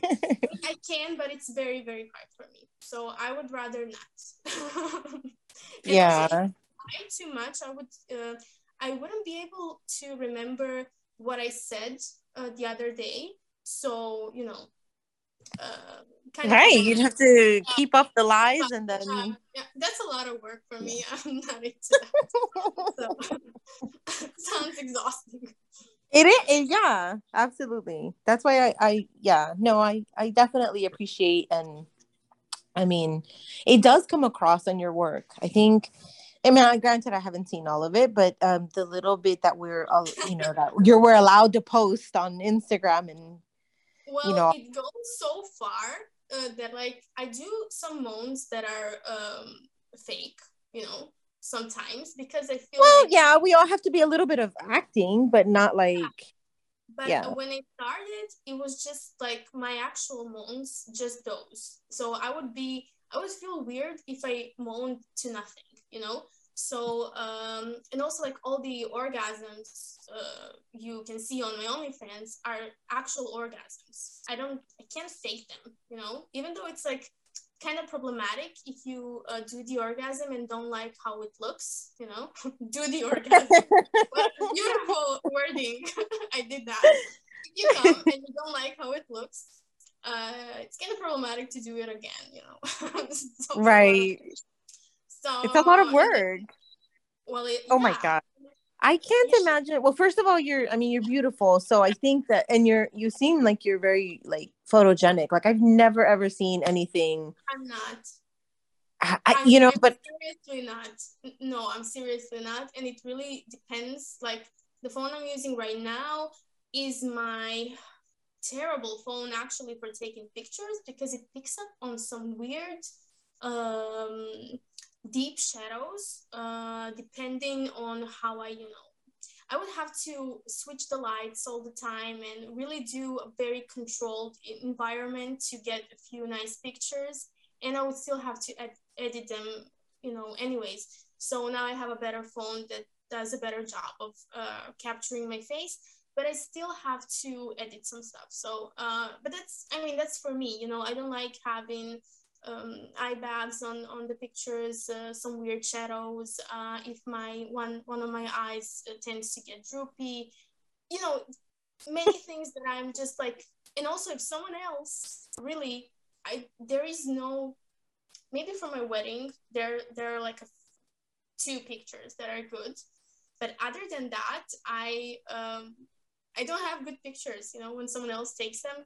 I can, but it's very, very hard for me. So I would rather not. And Yeah. also, if I lie too much, I would, uh, I wouldn't be able to remember what I said uh, the other day. So, you know, uh, kind of Right. You'd have to uh, keep up the lies and uh, then. yeah, that's a lot of work for me. I'm not into that. So, sounds exhausting. It is, yeah, absolutely. That's why I, I, yeah, no, I, I definitely appreciate, and I mean, it does come across on your work. I think, I mean, I granted I haven't seen all of it, but um, the little bit that we're, uh, you know, that you're we're allowed to post on Instagram, and you Well, know, it goes so far uh, that like I do some moans that are um, fake, you know, sometimes because I feel well, like, yeah, we all have to be a little bit of acting, but not like, but yeah. when I started, it was just like my actual moans, just those. So I would be, I would feel weird if I moaned to nothing, you know? So, um, and also like all the orgasms uh, you can see on my OnlyFans are actual orgasms. I don't, I can't fake them, you know? Even though it's like kind of problematic if you uh, do the orgasm and don't like how it looks, you know? Do the orgasm. What a beautiful wording. I did that. If you come and you don't like how it looks, uh, it's kind of problematic to do it again, you know? So it's a lot of, Right. It's a lot of so, and then, work. well, it, Oh my yeah, God. I can't you should, imagine. Well, first of all, you're, I mean, you're beautiful. So I think that, and you're, you seem like you're very like photogenic. Like I've never ever seen anything, I'm not. I, I- I'm, you know, I'm but seriously not. N- No, I'm seriously not. And it really depends. Like the phone I'm using right now is my terrible phone actually for taking pictures because it picks up on some weird um, deep shadows uh, depending on how I, you know, I would have to switch the lights all the time and really do a very controlled environment to get a few nice pictures. And I would still have to ed- edit them, you know, anyways. So now I have a better phone that does a better job of uh, capturing my face, but I still have to edit some stuff. So, uh, but that's, I mean, that's for me, you know, I don't like having um, eye bags on on the pictures, uh, some weird shadows. Uh, if my one one of my eyes uh, tends to get droopy, you know, many things that I'm just like. And also, if someone else really, I there is no, maybe for my wedding there there are like a, two pictures that are good, but other than that, I um I don't have good pictures. You know, when someone else takes them,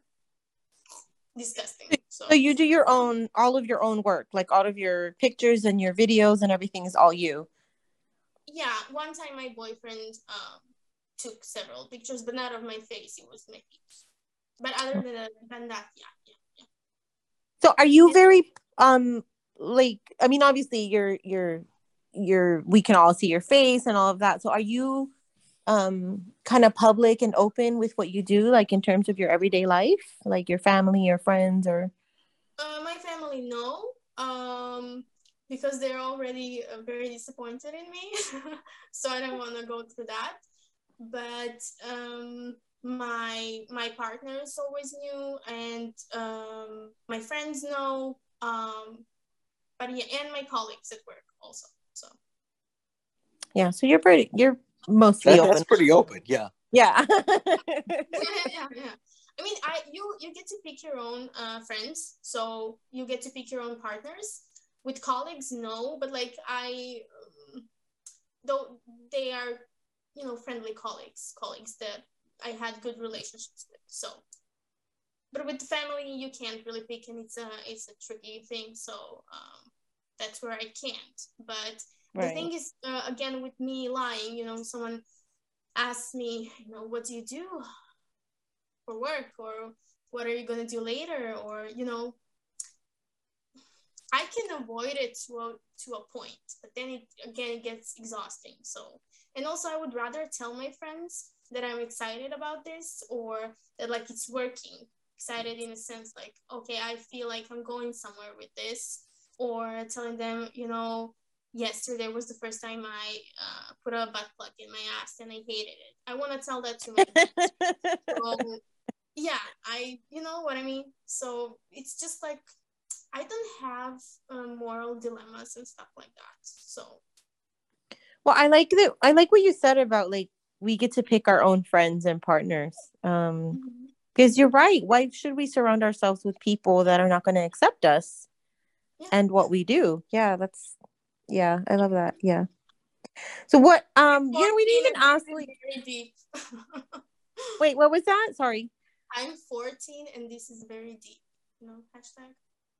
disgusting. So. so you do your own, all of your own work, like all of your pictures and your videos and everything is all you. Yeah, one time my boyfriend um took several pictures, but not of my face. It was my feet. But other than that, than that, yeah, yeah, yeah. So are you And very, um, like, I mean, obviously you're, you're, you're, we can all see your face and all of that. So are you, um, kind of public and open with what you do, like in terms of your everyday life, like your family, your friends, or? uh, my family no, um, because they're already uh, very disappointed in me, so I don't want to go through that. But um, my my partners always knew, and um, my friends know. Um, but yeah, and my colleagues at work also. So Yeah. So you're pretty, you're mostly That, that's open. pretty open. Yeah. Yeah. yeah, yeah, yeah. I mean, I you you get to pick your own uh, friends, so you get to pick your own partners. With colleagues, no, but like I, um, though they are, you know, friendly colleagues, colleagues that I had good relationships with. So, but with the family, you can't really pick, and it's a it's a tricky thing. So um, that's where I can't. But The Right. thing is, uh, again, with me lying, you know, someone asks me, you know, what do you do for work, or what are you going to do later, or, you know, I can avoid it to a, to a point, but then it, again, it gets exhausting. So, and also I would rather tell my friends that I'm excited about this, or that like it's working. Excited in a sense like, okay, I feel like I'm going somewhere with this, or telling them, you know, yesterday was the first time I uh, put a butt plug in my ass and I hated it. I want to tell that to my friends. So, yeah, I, you know what I mean? So it's just like, I don't have uh, moral dilemmas and stuff like that. So, Well, I like that. I like what you said about like we get to pick our own friends and partners. Um, mm-hmm. because you're right. Why should we surround ourselves with people that are not going to accept us Yeah. and what we do? Yeah, that's yeah. I love that. Yeah. So what? Um, you know, we didn't even ask. Like, very deep. wait, what was that? Sorry. I'm fourteen and this is very deep. You know, hashtag.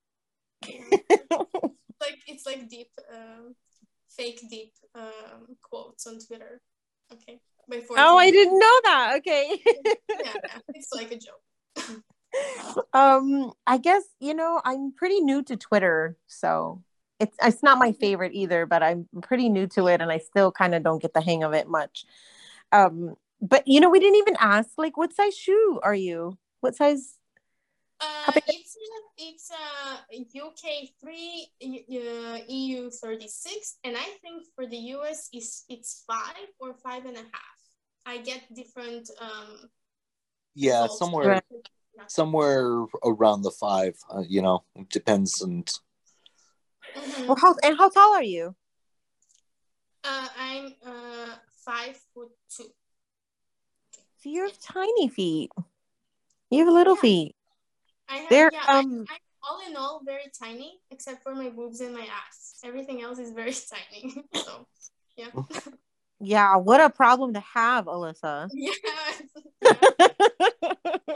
like it's like deep, um, fake deep um, quotes on Twitter. Okay, by fourteen. Oh, I didn't know that. Okay. yeah, yeah, it's like a joke. um, I guess you know I'm pretty new to Twitter, so it's it's not my favorite either. But I'm pretty new to it, and I still kind of don't get the hang of it much. Um, but you know, we didn't even ask like what size shoe are you? What size? Uh, it's it's uh U K three, uh, E U thirty six, and I think for the U S is it's five or five and a half. I get different um. Yeah, somewhere Right. somewhere around the five. Uh, you know, it depends. And mm-hmm. Well, how and how tall are you? Uh, I'm uh five foot two. So you have tiny feet. You have little yeah. feet. I have, They're yeah, um. I, I'm all in all very tiny, except for my boobs and my ass. Everything else is very tiny. So, yeah. Yeah, what a problem to have, Alyssa. Yeah. yeah.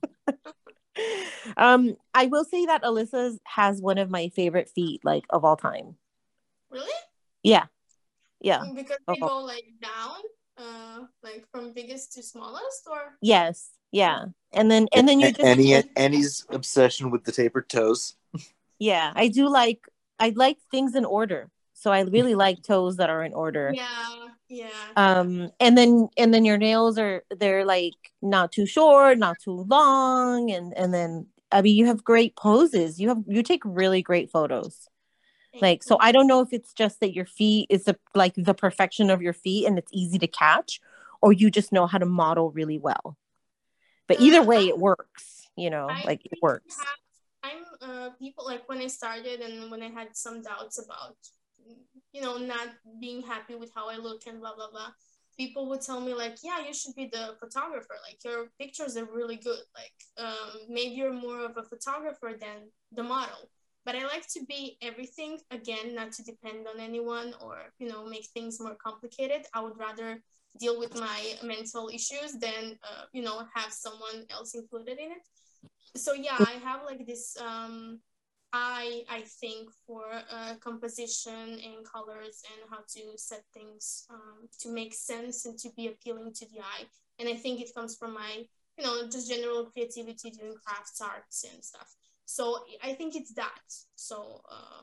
um, I will say that Alyssa has one of my favorite feet, like of all time. Really? Yeah, yeah. Because Of they all- go like down, uh, like from biggest to smallest, or Yes, yeah, and then and then you just Annie Annie's obsession with the tapered toes. yeah, I do like I like things in order. So I really like toes that are in order. yeah, yeah. Um, and then and then your nails are they're like not too short, not too long, and and then I mean you have great poses. You have you take really great photos. Thank Like so you. I don't know if it's just that your feet is the like the perfection of your feet and it's easy to catch, or you just know how to model really well. But either Uh, way, I, it works, you know, I like it think works. have, I'm uh people like when I started and when I had some doubts about, you know, not being happy with how I look and blah blah blah. People would tell me like, yeah, you should be the photographer. Like your pictures are really good. Like um, maybe you're more of a photographer than the model. But I like to be everything again, not to depend on anyone or you know make things more complicated. I would rather deal with my mental issues than uh, you know have someone else included in it. So yeah, I have like this um I I think for uh, composition and colors and how to set things um, to make sense and to be appealing to the eye. And I think it comes from my you know just general creativity doing crafts arts and stuff. So I think it's that. So um,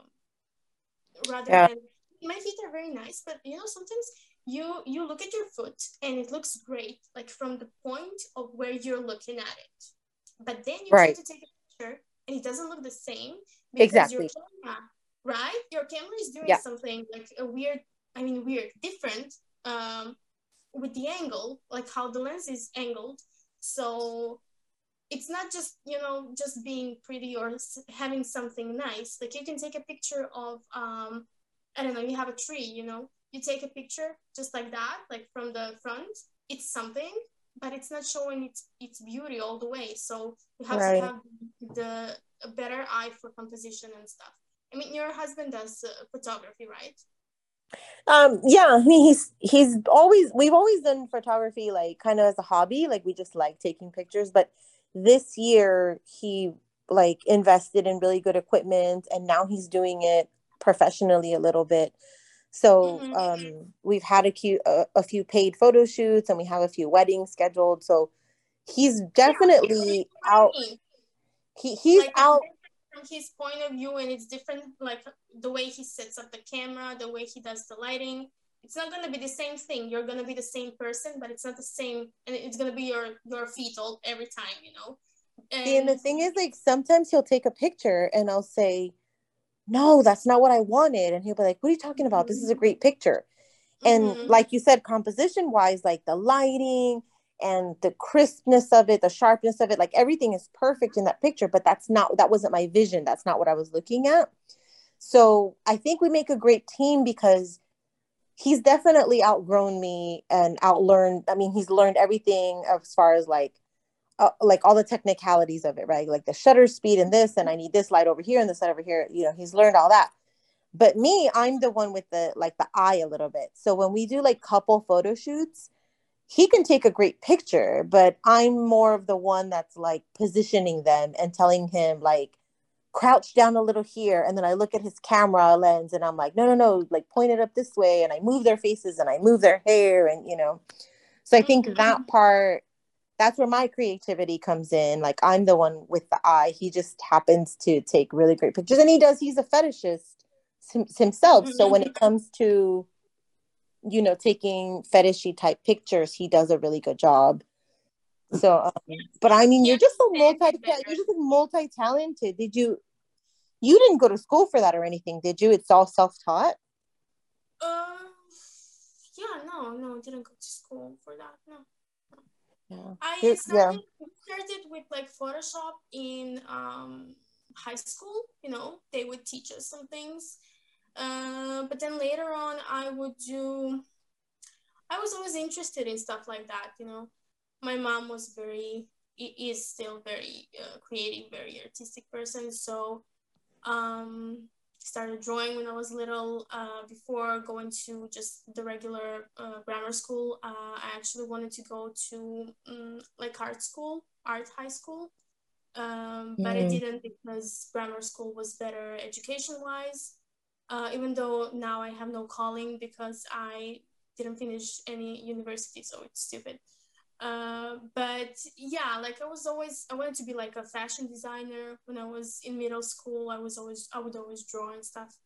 rather Yeah. than my feet are very nice, but you know sometimes you you look at your foot and it looks great like from the point of where you're looking at it, but then you try Right. to take a picture and it doesn't look the same because Exactly. your camera, right? Your camera is doing Yeah. something like a weird, I mean weird, different um, with the angle, like how the lens is angled. So it's not just you know just being pretty or having something nice. Like you can take a picture of um, I don't know, you have a tree, you know, you take a picture just like that, like from the front. It's something, but it's not showing its its beauty all the way. So you have Right. to have the a better eye for composition and stuff. I mean, your husband does uh, photography, right? Um, yeah, I mean he's he's always we've always done photography like kind of as a hobby, like we just like taking pictures, but this year he like invested in really good equipment and now he's doing it professionally a little bit. So Mm-hmm. um, we've had a, few, a, a few paid photo shoots, and we have a few weddings scheduled. So he's definitely Yeah, out. He he's like out. from his point of view, and it's different, like the way he sets up the camera, the way he does the lighting. It's not gonna be the same thing. You're gonna be the same person, but it's not the same, and it's gonna be your your feet all every time, you know. And, See, and the thing is, like, sometimes he'll take a picture, and I'll say, "No, that's not what I wanted," and he'll be like, "What are you talking about? This is a great picture." And mm-hmm. like you said, composition wise, like the lighting and the crispness of it, the sharpness of it, like everything is perfect in that picture, but that's not, that wasn't my vision. That's not what I was looking at. So I think we make a great team because he's definitely outgrown me and outlearned. I mean, he's learned everything as far as like, uh, like all the technicalities of it, right? Like the shutter speed and this, and I need this light over here and this light over here. You know, he's learned all that. But me, I'm the one with the like the eye a little bit. So when we do like couple photo shoots, he can take a great picture, but I'm more of the one that's like positioning them and telling him like crouch down a little here, and then I look at his camera lens and I'm like, no, no, no, like point it up this way, and I move their faces and I move their hair, and you know. So I think Mm-hmm. that part, that's where my creativity comes in. Like I'm the one with the eye. He just happens to take really great pictures, and he does. He's a fetishist himself. Mm-hmm. So when it comes to, you know, taking fetishy type pictures, he does a really good job. So, um, but I mean, you're just so multi, you're just multi talented. Did you? You didn't go to school for that or anything, did you? It's all self taught. Um. Yeah. No. No. Didn't go to school for that. No. Yeah. I You're, yeah. started started with like Photoshop in um high school. You know, they would teach us some things. Uh, but then later on, I would do. I was always interested in stuff like that. You know, my mom was very is still very uh, creative, very artistic person. So um, started drawing when I was little. Uh, before going to just the regular uh, grammar school, uh, I actually wanted to go to um, like art school, art high school. Um, but I Mm. didn't because grammar school was better education wise. Uh, even though now I have no calling because I didn't finish any university, so it's stupid. Uh, but yeah, like I was always, I wanted to be like a fashion designer when I was in middle school. I was always, I would always draw and stuff.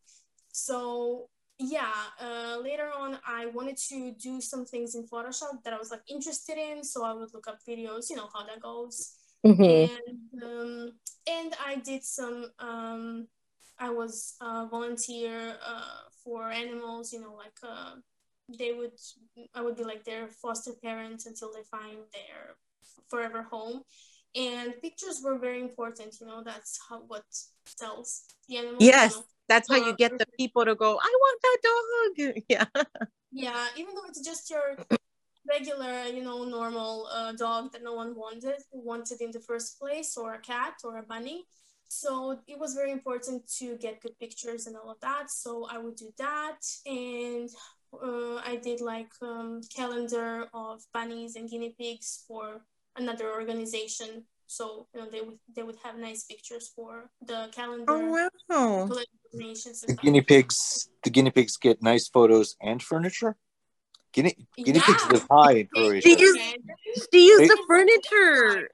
So yeah, uh, later on, I wanted to do some things in Photoshop that I was like interested in. So I would look up videos, you know how that goes. Mm-hmm. And um, and I did some. Um, I was a volunteer uh, for animals, you know, like uh, they would, I would be like their foster parents until they find their forever home. And pictures were very important, you know, that's how what sells the animals, you Yes, know. that's how you Or, get the people to go, I want that dog. Yeah. yeah, even though it's just your regular, you know, normal uh, dog that no one wanted, wanted in the first place, or a cat or a bunny. So it was very important to get good pictures and all of that. So I would do that. And uh, I did like um, calendar of bunnies and guinea pigs for another organization. So you know they would they would have nice pictures for the calendar, Oh wow. donations and The stuff. guinea pigs, the guinea pigs get nice photos and furniture. Guinea guinea pigs Yeah, live high in they Croatia. She do, used man. she used They, the furniture.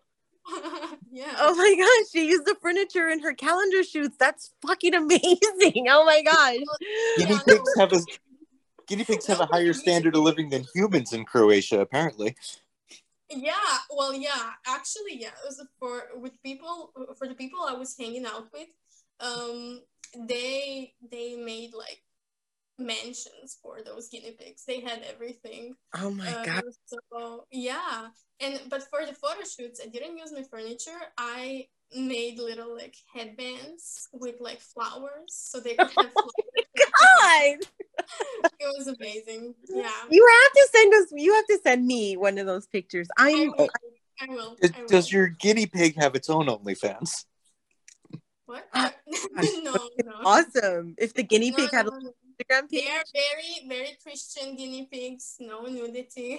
Yeah. Oh my gosh, she used the furniture in her calendar shoots. That's fucking amazing. Oh my gosh. guinea Yeah, pigs no. have a guinea pigs have a higher standard of living than humans in Croatia, apparently. Yeah, well, yeah, actually, yeah. It was for with people for the people I was hanging out with, um, they they made like mansions for those guinea pigs. They had everything. Oh my Uh, god. so yeah, and but for the photo shoots, I didn't use my furniture. I made little like headbands with like flowers, so they could have flowers. God. It was amazing. Yeah, You have to send us you have to send me one of those pictures. I I'm will. I will. Does, I does will. your guinea pig have its own OnlyFans? What? gosh, No, no, awesome. If the guinea no, pig had no, an no. Instagram They page. are very, very Christian guinea pigs. No nudity.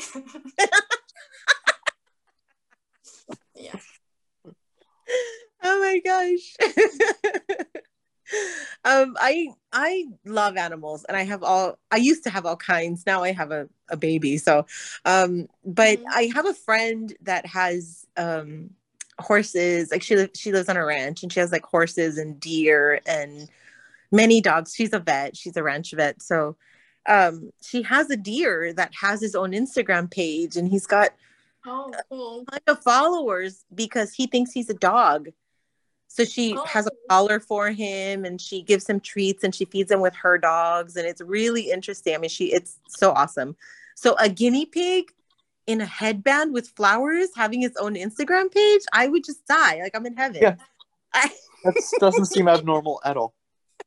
Yeah. Oh my gosh. um, I I love animals, and I have all. I used to have all kinds. Now I have a, a baby. So, um, but Mhm. I have a friend that has um horses. Like she li- she lives on a ranch, and she has like horses and deer and many dogs. She's a vet. She's a ranch vet. So, um, she has a deer that has his own Instagram page, and he's got Oh, cool. a ton of followers because he thinks he's a dog. So she Oh, has a collar for him and she gives him treats and she feeds him with her dogs. And it's really interesting. I mean, she, it's so awesome. So a guinea pig in a headband with flowers having its own Instagram page, I would just die. Like I'm in Yeah, heaven. I, that doesn't seem abnormal at all.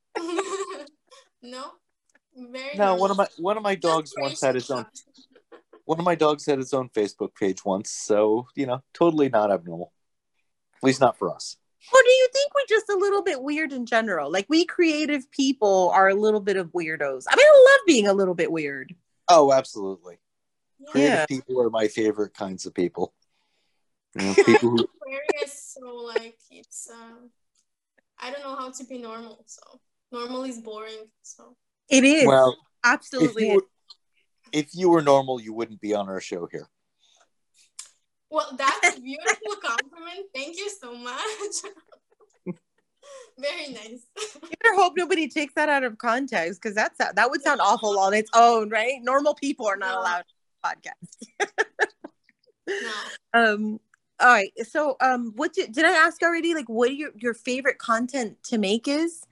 no, very No, one normal. of my one of my dogs Just once had Croatian its own stuff. one of my dogs had its own Facebook page once, so you know, totally not abnormal. At least not for us. or do you think we're just a little bit weird in general? Like we creative people are a little bit of weirdos. I mean, I love being a little bit weird. Oh, absolutely. Yeah. Creative Yeah. people are my favorite kinds of people. You know, people who Aquarius, so like it's um I don't know how to be normal, so normal is boring. So It is. well, if Absolutely. you were, if you were normal, you wouldn't be on our show here. well, that's a beautiful compliment. Thank you so much. Very nice. You better hope nobody takes that out of context because that's that would sound awful on its own, right? Normal people are not No. allowed on podcast. No. Um. All right. So, um, what did did I ask already? Like, what your your favorite content to make is?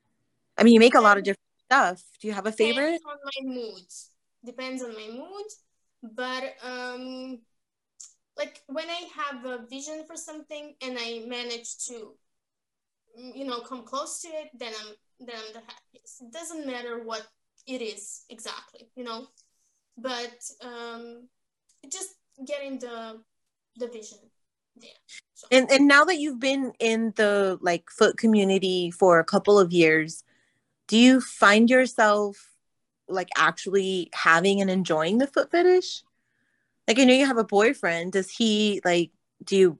I mean, you make a lot of different stuff. Do you have a favorite? Depends on my mood. Depends on my mood, but um, like when I have a vision for something and I manage to, you know, come close to it, then I'm then I'm the happiest. It doesn't matter what it is exactly, you know, but um, just getting the the vision there. So. And and now that you've been in the like foot community for a couple of years, do you find yourself like actually having and enjoying the foot fetish? Like I know you have a boyfriend. Does he like do you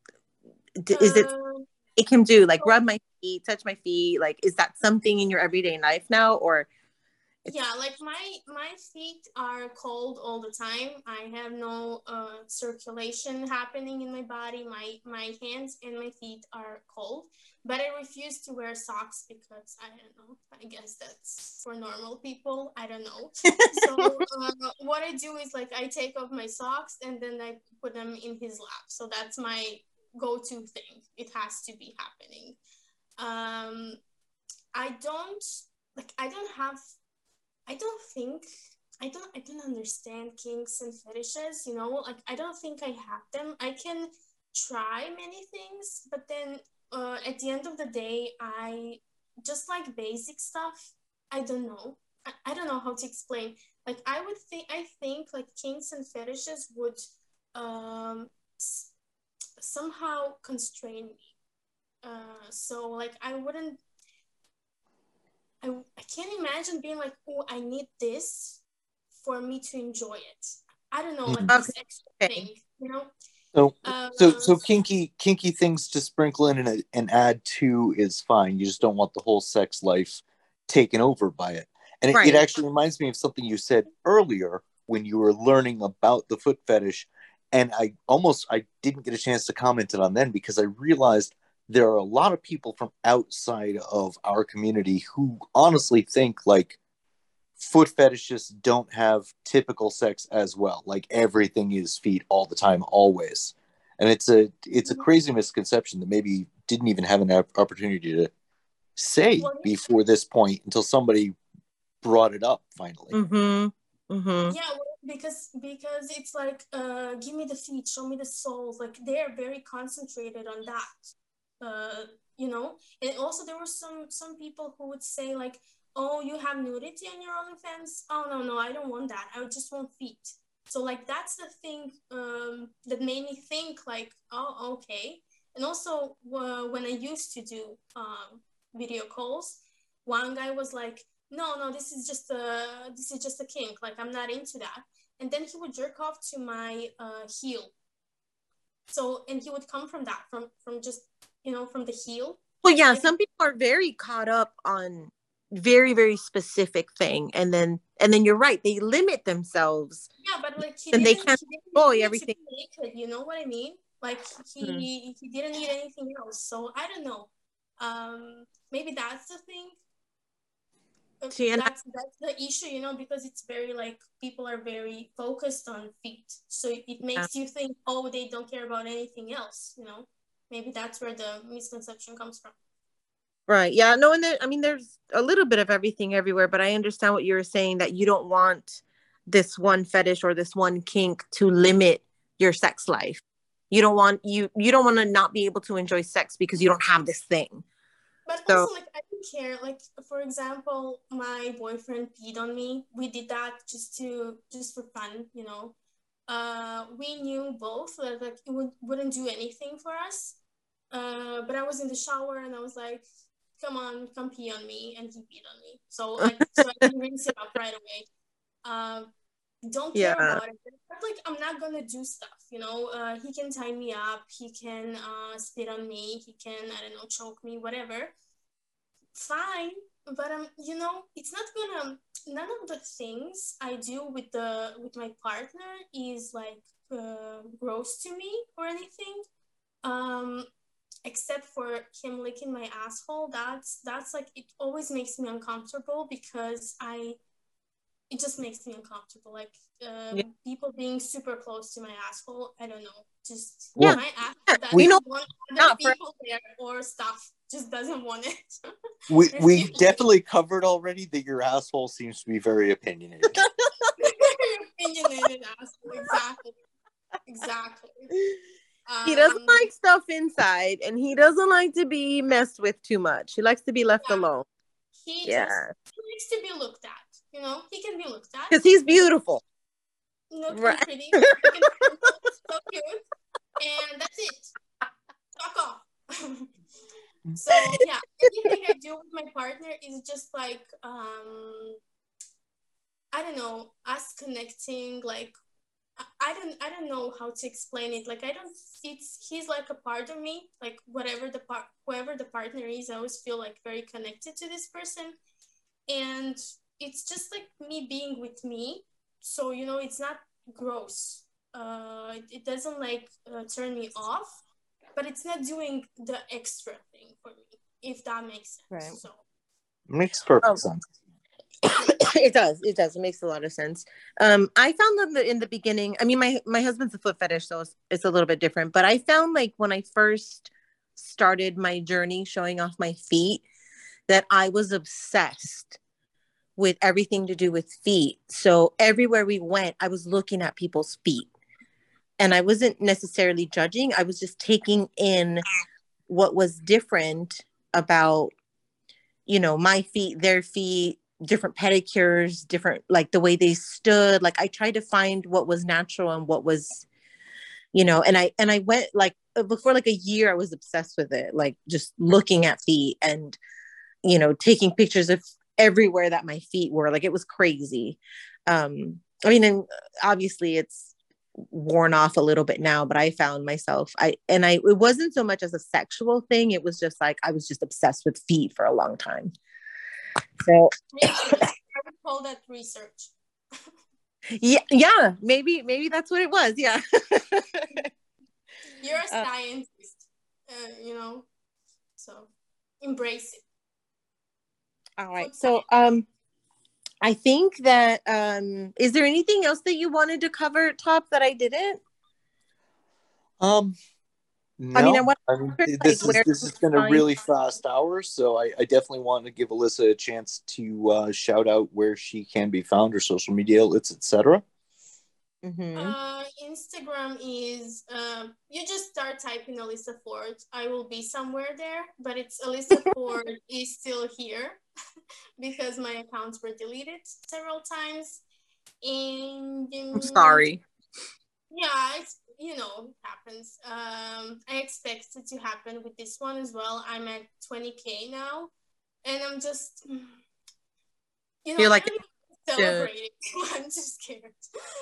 d- is it Um, make him do like rub my feet, touch my feet? Like is that something in your everyday life now or it's yeah, like my my feet are cold all the time. I have no uh, circulation happening in my body. My my hands and my feet are cold, but I refuse to wear socks because I don't know. I guess that's for normal people. I don't know. So uh, what I do is like I take off my socks and then I put them in his lap. So that's my go-to thing. It has to be happening. Um, I don't like. I don't have I don't think I don't I don't understand kinks and fetishes, you know, like I don't think I have them. I can try many things, but then uh, at the end of the day, I just like basic stuff. I don't know. I, I don't know how to explain. Like I would think I think like kinks and fetishes would um s- somehow constrain me. Uh, so like I wouldn't I, I can't imagine being like, oh, I need this for me to enjoy it. I don't know, like Mhm. this extra okay? thing, you know? So, Uh, so, so kinky, kinky things to sprinkle in and, and add to is fine. You just don't want the whole sex life taken over by it. And it, it Right. actually reminds me of something you said earlier when you were learning about the foot fetish. And I almost I didn't get a chance to comment it on then because I realized there are a lot of people from outside of our community who honestly think like foot fetishists don't have typical sex as well. Like everything is feet all the time, always. And it's a it's a crazy misconception that maybe didn't even have an opportunity to say well, before this point until somebody brought it up finally. Mm-hmm. Mm-hmm. yeah, well, because because it's like, uh, give me the feet, show me the soles. Like they're very concentrated on that, uh, you know. And also there were some some people who would say like, oh, you have nudity on your OnlyFans. Oh no no, I don't want that. I just want feet. So like that's the thing um, that made me think like, oh okay. And also uh, when I used to do um, video calls, one guy was like, no no, this is just a this is just a kink, like I'm not into that. And then he would jerk off to my uh, heel. So and he would come from that from from just, you know, from the heel Well, yeah, Like, some people are very caught up on very, very specific thing. And then, and then you're right. They limit themselves yeah, but like he and they didn't can't he didn't enjoy need to everything. be naked, you know what I mean? Like Hmm. he he didn't need anything else. So I don't know. Um, maybe that's the thing. Uh, See, and I, That's that's the issue, you know, because it's very like people are very focused on feet. So it, it yeah, makes you think, oh, they don't care about anything else, you know. Maybe that's where the misconception comes from. right. Yeah. No, and there, I mean, there's a little bit of everything everywhere, but I understand what you were saying that you don't want this one fetish or this one kink to limit your sex life. You don't want you you don't want to not be able to enjoy sex because you don't have this thing. But So also, like, I don't care. Like, for example, my boyfriend peed on me. We did that just to just for fun, you know. Uh, we knew both that like it would, wouldn't do anything for us. Uh, but I was in the shower and I was like, "Come on, come pee on me," and he peed on me. So I so I can rinse it up right away. Um, don't care yeah. about it. But like I'm not gonna do stuff, you know. Uh, he can tie me up. He can uh, spit on me. He can I don't know choke me, whatever. Fine, but um, you know, it's not gonna. None of the things I do with the with my partner is like uh, gross to me or anything. Um, except for him licking my asshole. That's that's like it always makes me uncomfortable because I it just makes me uncomfortable. Like Yeah. um, people being super close to my asshole. I don't know. Just Yeah. my asshole Yeah. doesn't You know, want other not for people there or stuff. Just doesn't want it. We Refuse we it. definitely covered already that your asshole seems to be very opinionated. Opinionated asshole. Exactly. Exactly. he doesn't Um. like stuff inside and he doesn't like to be messed with too much. He likes to be left Yeah. alone. He Yeah. just he likes to be looked at. You know, he can be looked at. Because he's beautiful. Look, I'm Right. pretty. I can so cute, and that's it. Fuck off. So yeah, anything I do with my partner is just like um I don't know, us connecting. Like I, I don't I don't know how to explain it. Like I don't it's he's like a part of me. Like whatever the part whoever the partner is, I always feel like very connected to this person. And it's just like me being with me. So you know, it's not gross. Uh, it, it doesn't like uh, turn me off, but it's not doing the extra thing for me, if that makes sense. Right. So Makes perfect Oh. sense. It does. It does. It makes a lot of sense. Um, I found them in the beginning. I mean, my my husband's a foot fetish, so it's, it's a little bit different. But I found like when I first started my journey showing off my feet, that I was obsessed with everything to do with feet. So everywhere we went, I was looking at people's feet, and I wasn't necessarily judging. I was just taking in what was different about, you know, my feet, their feet, different pedicures, different, like the way they stood. Like I tried to find what was natural and what was, you know, and I, and I went like before like a year, I was obsessed with it, like just looking at feet and, you know, taking pictures of everywhere that my feet were. Like it was crazy. Um, I mean, and obviously it's worn off a little bit now, but I found myself, I, and I, it wasn't so much as a sexual thing. It was just like, I was just obsessed with feet for a long time. So research. I would call that research. yeah, yeah, maybe, maybe that's what it was. Yeah. You're a Uh, scientist, uh, you know, so embrace it. all right. Food So, um, I think that, um, is there anything else that you wanted to cover, Top, that I didn't? Um, I mean, I no, want I mean to like this is where this has been a find. really fast hour, so I, I definitely want to give Alyssa a chance to uh, shout out where she can be found, her social media outlets, et cetera. Mm-hmm. Uh, Instagram is uh, you just start typing Alyssa Ford. I will be somewhere there, but it's Alyssa Ford is still here because my accounts were deleted several times. And um, I'm sorry. yeah, it's you know it happens. Um, I expect it to happen with this one as well. I'm at twenty K now, and I'm just you know You're I like, don't even celebrate it. I'm just scared.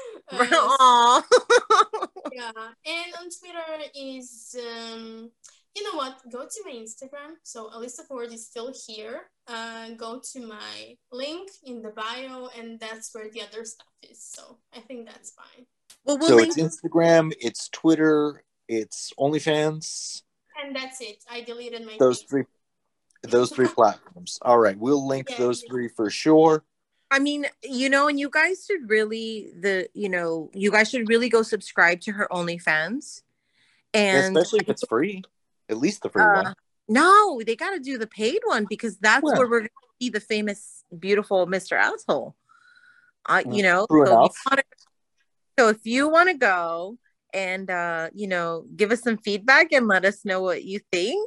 Uh, Aw. Yeah, and on Twitter is um, you know what? Go to my Instagram. So Alyssa Ford is still here. Uh, go to my link in the bio, and that's where the other stuff is. So I think that's fine. Well, we'll so link- it's Instagram, it's Twitter, it's OnlyFans. And that's it. I deleted my Those Facebook. three, those three platforms. All right, we'll link Yeah, those yeah. three for sure. I mean, you know, and you guys should really the you know you guys should really go subscribe to her OnlyFans, and Especially if it's free, at least the free uh, one. no, they got to do the paid one because that's Well. where we're going to see the famous, beautiful Mister Asshole. Uh, you know, True so if, enough. you wanna, so if you want to go and uh, you know, give us some feedback and let us know what you think,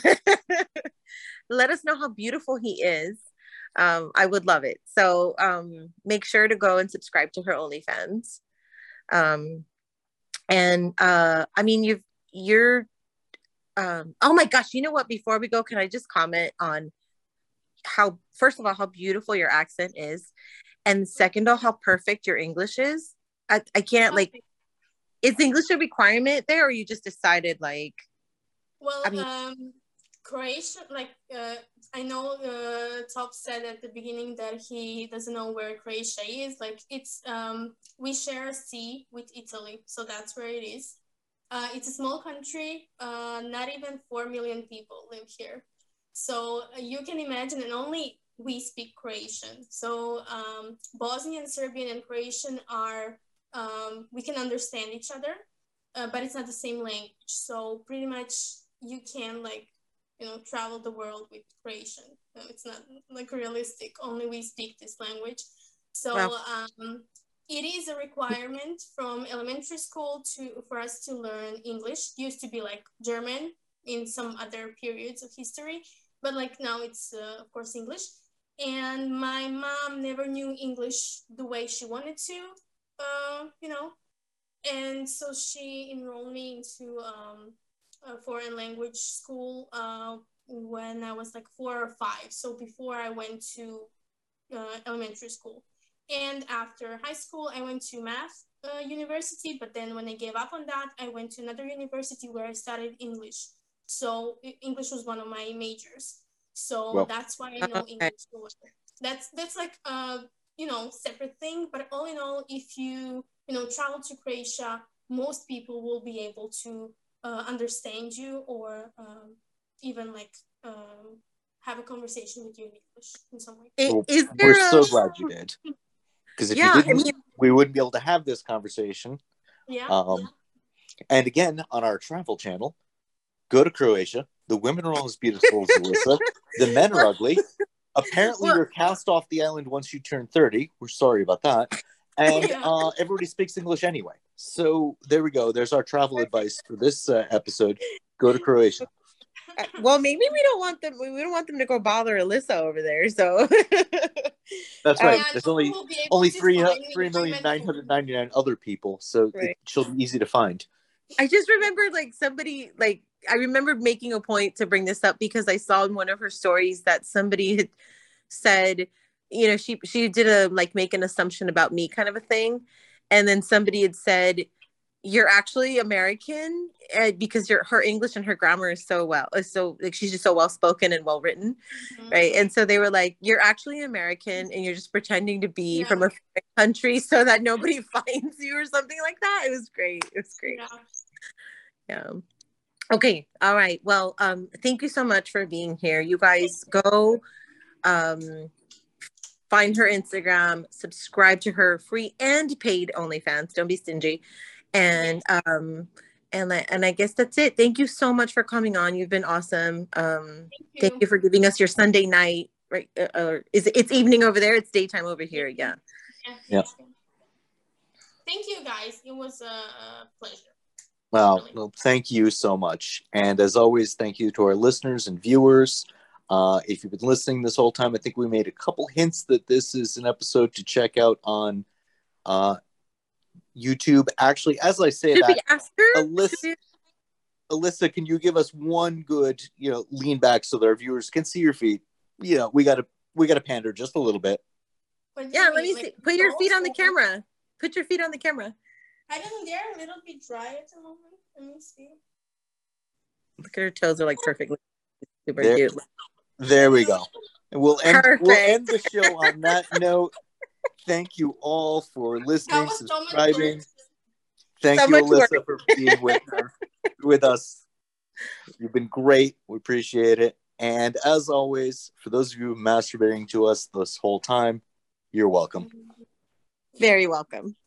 let us know how beautiful he is. Um, I would love it. So um, make sure to go and subscribe to her OnlyFans. Um, and uh, I mean, you've you're. Um, oh my gosh! You know what? Before we go, can I just comment on how, first of all, how beautiful your accent is, and second of all, how perfect your English is. I I can't like. Is English a requirement there, or you just decided like? Well, I mean, um, Croatia, like uh, I know uh, Top said at the beginning that he doesn't know where Croatia is. Like it's um, we share a sea with Italy, so that's where it is. Uh, it's a small country. Uh, not even four million people live here, so uh, you can imagine, and only we speak Croatian. So um, Bosnian, Serbian, and Croatian are um, we can understand each other, uh, but it's not the same language. So pretty much you can like you know travel the world with Croatian. No, it's not like realistic. Only we speak this language. So wow. um, it is a requirement from elementary school to for us to learn English. It used to be like German in some other periods of history, but like now it's uh, of course English. And my mom never knew English the way she wanted to, uh, you know, and so she enrolled me into um, a foreign language school uh, when I was like four or five. So before I went to uh, elementary school. And after high school, I went to math uh, university. But then when I gave up on that, I went to another university where I studied English. So English was one of my majors. So Well, that's why I know okay. English so well. That's that's like a you know separate thing. But all in all, if you you know travel to Croatia, most people will be able to uh, understand you or um, even like um, have a conversation with you in English in some way. I- well, Is we're there so a, glad you did. Because if yeah, you I didn't, mean, we wouldn't be able to have this conversation. Yeah. Um, yeah. And again, on our travel channel, go to Croatia. The women are all as beautiful as Alyssa. The men are ugly. Apparently, Well- you're cast off the island once you turn thirty. We're sorry about that. And Yeah. uh, everybody speaks English anyway. So there we go. There's our travel advice for this uh, episode. Go to Croatia. uh, well, maybe we don't want them. We don't want them to go bother Alyssa over there. So That's Um, right. Yeah, There's no one only will be able only to three find me. three I'm million at nine home. hundred ninety nine other people, so Right. it she'll be easy to find. I just remembered like somebody like I remember making a point to bring this up because I saw in one of her stories that somebody had said, you know, she she did a like make an assumption about me kind of a thing, and then somebody had said, "You're actually American uh, because your her English and her grammar is so well, is so like she's just so well spoken and well written." Mhm. Right. And so they were like, you're actually American and you're just pretending to be Yeah. from a foreign country so that nobody finds you or something like that. It was great. It was great. Yeah. Yeah. Okay. All right. Well, um, thank you so much for being here. You guys go um find her Instagram, subscribe to her free and paid OnlyFans. Don't be stingy. And um and I, and I guess that's it. Thank you so much for coming on. You've been awesome. Um, Thank you. thank you for giving us your Sunday night. Right? Uh, or is it, it's evening over there? It's daytime over here. Yeah. Yeah. Yep. Thank you, guys. It was a pleasure. Well, Really. well, thank you so much. And as always, thank you to our listeners and viewers. Uh, if you've been listening this whole time, I think we made a couple hints that this is an episode to check out on uh, YouTube. Actually, as I say Should that, we ask her? Alyssa, Should Alyssa, can you give us one good, you know, lean back so that our viewers can see your feet? You know, we gotta we gotta pander just a little bit. What do we- yeah, you let me mean? see. Like, Put your close feet on the or- camera. Put your feet on the camera. I don't know. They're a little bit dry at the moment. Let me see. Look at her toes are like perfectly super there, cute. There we go. And we'll end Perfect. we'll end the show on that note. Thank you all for listening, subscribing. So Thank so you, Alyssa, work. for being with her, with us. You've been great. We appreciate it. And as always, for those of you masturbating to us this whole time, you're welcome. Very welcome.